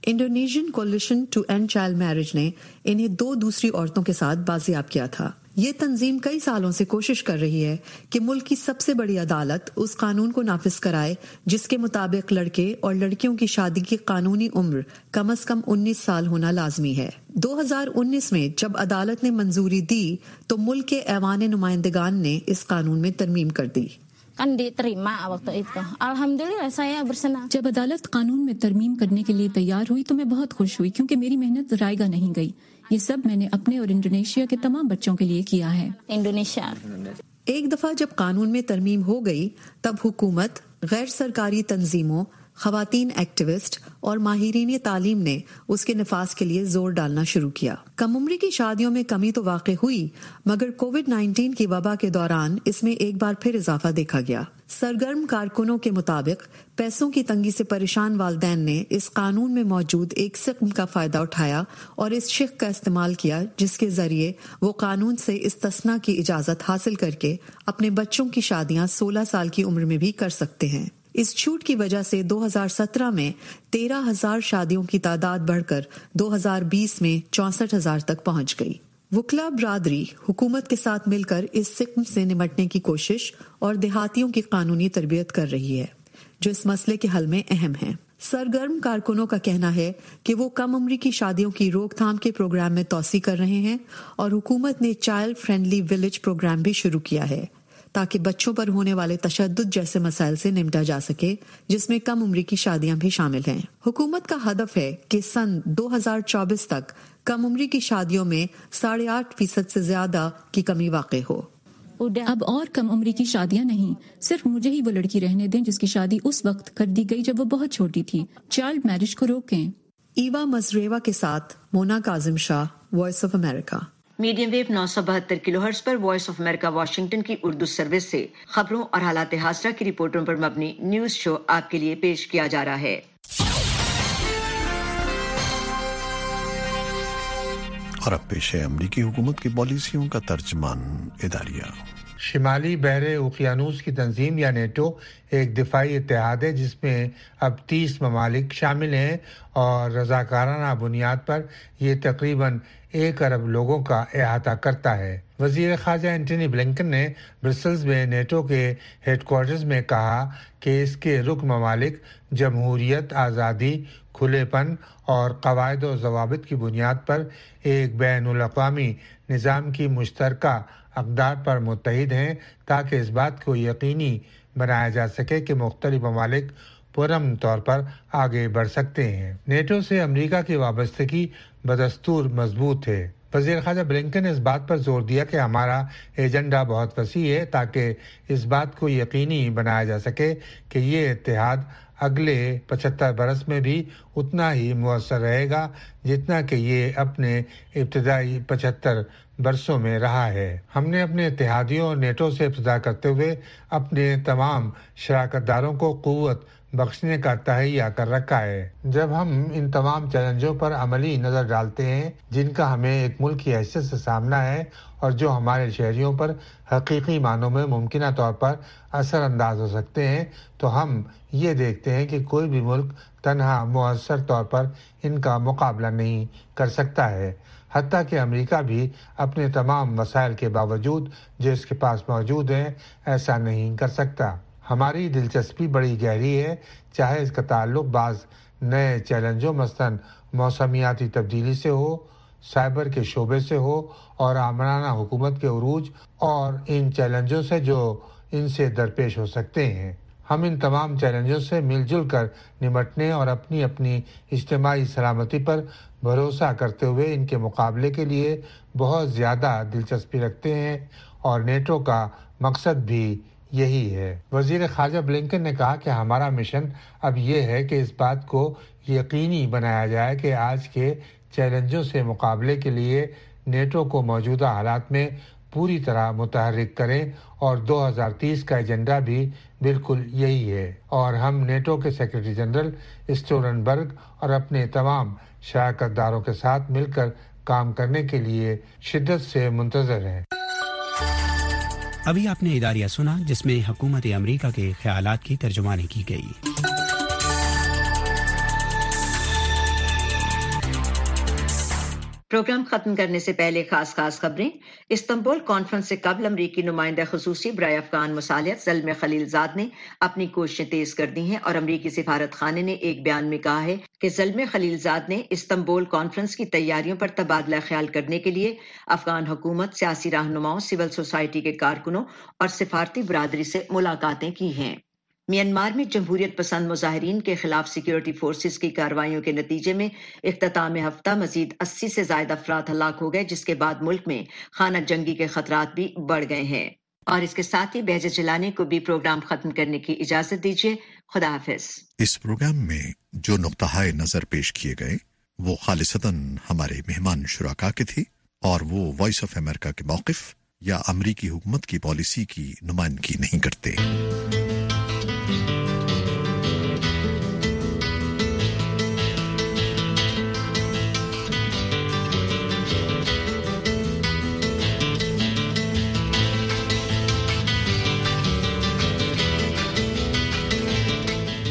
Indonesian coalition to end child marriage ने इन्हें दो दूसरी औरतों के साथ बाजियाब किया था। ये तंजीम कई सालों से कोशिश कर रही है कि मुल्क की सबसे बड़ी अदालत उस कानून को नाफिज कराए जिसके मुताबिक लड़के और लड़कियों की शादी की कानूनी उम्र कम अज कम उन्नीस साल होना लाजमी है। दो हज़ार उन्नीस में जब अदालत ने मंजूरी दी तो मुल्क के ऐवान नुमाइंदगान ने इस कानून में तरमीम कर दी। kan diterima waktu itu. Alhamdulillah saya bersenang. जब अदालत कानून में तरमीम करने के लिए तैयार हुई तो मैं बहुत खुश हुई क्योंकि मेरी मेहनत ज़ाया नहीं गई। ये सब मैंने अपने और इंडोनेशिया के तमाम बच्चों के लिए किया है। इंडोनेशिया एक दफा जब कानून में तरमीम हो गई तब हुकूमत, गैर सरकारी तंजीमों, खवातीन एक्टिविस्ट और माहिरीन तालीम ने उसके नफाज के लिए जोर डालना शुरू किया। कम उम्री की शादियों में कमी तो वाक़ई हुई मगर कोविड नाइन्टीन की वबा के दौरान इसमें एक बार फिर इजाफा देखा गया। सरगर्म कारकुनों के मुताबिक पैसों की तंगी से परेशान वालिदैन ने इस कानून में मौजूद एक सिक्म का फायदा उठाया और इस शिक का इस्तेमाल किया जिसके जरिए वो कानून से इस्तस्ना की इजाजत हासिल करके अपने बच्चों की शादियां सोलह साल की उम्र में भी कर सकते हैं। इस छूट की वजह से दो हज़ार सत्रह में तेरह हजार शादियों की तादाद बढ़कर दो हज़ार बीस में चौसठ हजार तक पहुंच गई। वकला बरादरी हुकूमत के साथ मिलकर इस सिक्म से निमटने की कोशिश और देहातियों की कानूनी तरबियत कर रही है जो इस मसले के हल में अहम है। सरगर्म कारकुनों का कहना है कि वो कम उम्री की शादियों की रोकथाम के प्रोग्राम में तोसी कर रहे हैं और हुकूमत ने चाइल्ड फ्रेंडली विलेज प्रोग्राम भी शुरू किया है ताकि बच्चों पर होने वाले तशद्दुद जैसे मसाइल से निपटा जा सके जिसमें कम उम्री की शादियां भी शामिल हैं। हुकूमत का हदफ है कि सन दो हज़ार चौबीस तक कम उम्री की शादियों में साढ़े आठ फीसद से ज्यादा की कमी वाक़ई हो। अब और कम उम्री की शादियां नहीं, सिर्फ मुझे ही वो लड़की रहने दें जिसकी शादी उस वक्त कर दी गई जब वो बहुत छोटी थी। चाइल्ड मैरिज को रोकें। ईवा मजरेवा के साथ Mona Kazim Shah, voice of America. Medium wave नौ सौ बहत्तर किलो हर्ट्ज पर वॉइस ऑफ अमेरिका वाशिंगटन की उर्दू सर्विस से खबरों और हालात हादसा की रिपोर्टों पर मबनी न्यूज शो आपके लिए पेश किया जा रहा है। और अब पेश है अमरीकी हुकूमत की पॉलिसियों का तर्जमान इदारिया। शिमाली बहरे उकियानूस की तंजीम या नेटो एक दिफाई इत्तेहाद है जिसमें अब तीस ममालिक शामिल हैं और रजाकाराना बुनियाद पर यह तकरीबन एक अरब लोगों का अहाता करता है। वजीर ख़ारजा एंटनी ब्लिंकन ने ब्रसल्स में नेटो के हेडक्वार्टर्स में कहा कि इसके रुकन ममालिक जमहूरियत, आज़ादी, खुलेपन और क़वायद व ज़वाबित की बुनियाद पर एक बैनुल-अक़वामी निज़ाम की मुश्तरका अक़दार पर मुत्तहिद हैं ताकि इस बात को यकीनी बनाया जा सके कि मुख्तलिफ ममालिक पुरअमन तौर पर आगे बढ़ सकते हैं। नेटो से अमरीका की वाबस्तगी बदस्तूर मजबूत है। वज़ीर ख़ारजा ब्लिंकन ने इस बात पर जोर दिया कि हमारा एजेंडा बहुत वसी है ताकि इस बात को यकीनी बनाया जा सके कि ये इत्तेहाद अगले पचहत्तर बरस में भी उतना ही मुअस्सर रहेगा जितना कि ये अपने इब्तदाई पचहत्तर बरसों में रहा है। हमने अपने इत्तेहादियों और नेटो से इब्तिदा करते हुए अपने तमाम शराकतदारों को क़ुव्वत बख्शने का तहैया कर रखा है। जब हम इन तमाम चैलेंजों पर अमली नज़र डालते हैं जिनका हमें एक मुल्क की हैसियत से सामना है और जो हमारे शहरियों पर हकीकी मानों में मुमकिन तौर पर असर अंदाज हो सकते हैं, तो हम ये देखते हैं कि कोई भी मुल्क तन्हा मुअस्सर तौर पर इनका मुकाबला नहीं कर सकता है। हत्ता कि अमेरिका भी अपने तमाम वसाइल के बावजूद जो इसके पास मौजूद हैं ऐसा नहीं कर सकता। हमारी दिलचस्पी बड़ी गहरी है, चाहे इसका ताल्लुक बाज़ नए चैलेंजों मसलन मौसमियाती तब्दीली से हो, साइबर के शोबे से हो और आमराना हुकूमत के उरूज और इन चैलेंजों से जो इनसे दरपेश हो सकते हैं। हम इन तमाम चैलेंजों से मिलजुल कर निमटने और अपनी अपनी इज्तिमाई सलामती पर भरोसा करते हुए इनके मुकाबले के लिए बहुत ज़्यादा दिलचस्पी रखते हैं और नेटो का मकसद भी यही है। वज़ीर ख़ारजा ब्लिंकन ने कहा कि हमारा मिशन अब ये है कि इस बात को यकीनी बनाया जाए कि आज के चैलेंजों से मुकाबले के लिए नेटो को मौजूदा हालात में पूरी तरह मुतहर्रिक करें और दो हज़ार तीस का एजेंडा भी बिल्कुल यही है और हम नेटो के सेक्रेटरी जनरल स्टोलनबर्ग और अपने तमाम शराकतदारों के साथ मिलकर काम करने के लिए शिद्दत से मुंतज़र हैं। अभी आपने इदारिया सुना जिसमें हुकूमत अमरीका के ख्यालात की तर्जुमानी की गई। پروگرام ختم کرنے سے پہلے خاص خاص خبریں۔ استنبول کانفرنس سے قبل امریکی نمائندہ خصوصی برائے افغان مصالحت زلمے خلیل زاد نے اپنی کوششیں تیز کر دی ہیں اور امریکی سفارت خانے نے ایک بیان میں کہا ہے کہ زلمے خلیل زاد نے استنبول کانفرنس کی تیاریوں پر تبادلہ خیال کرنے کے لیے افغان حکومت، سیاسی رہنماؤں، سول سوسائٹی کے کارکنوں اور سفارتی برادری سے ملاقاتیں کی ہیں۔ میانمار میں جمہوریت پسند مظاہرین کے خلاف سیکیورٹی فورسز کی کارروائیوں کے نتیجے میں اختتام ہفتہ مزید اسی سے زائد افراد ہلاک ہو گئے، جس کے بعد ملک میں خانہ جنگی کے خطرات بھی بڑھ گئے ہیں۔ اور اس کے ساتھ ہی بہجت جیلانی کو بھی پروگرام ختم کرنے کی اجازت دیجیے۔ خدا حافظ۔ اس پروگرام میں جو نقطہ نظر پیش کیے گئے وہ خالصتاً ہمارے مہمان شرکا کے تھے اور وہ وائس آف امریکہ کے موقف یا امریکی حکومت کی پالیسی کی نمائندگی نہیں کرتے۔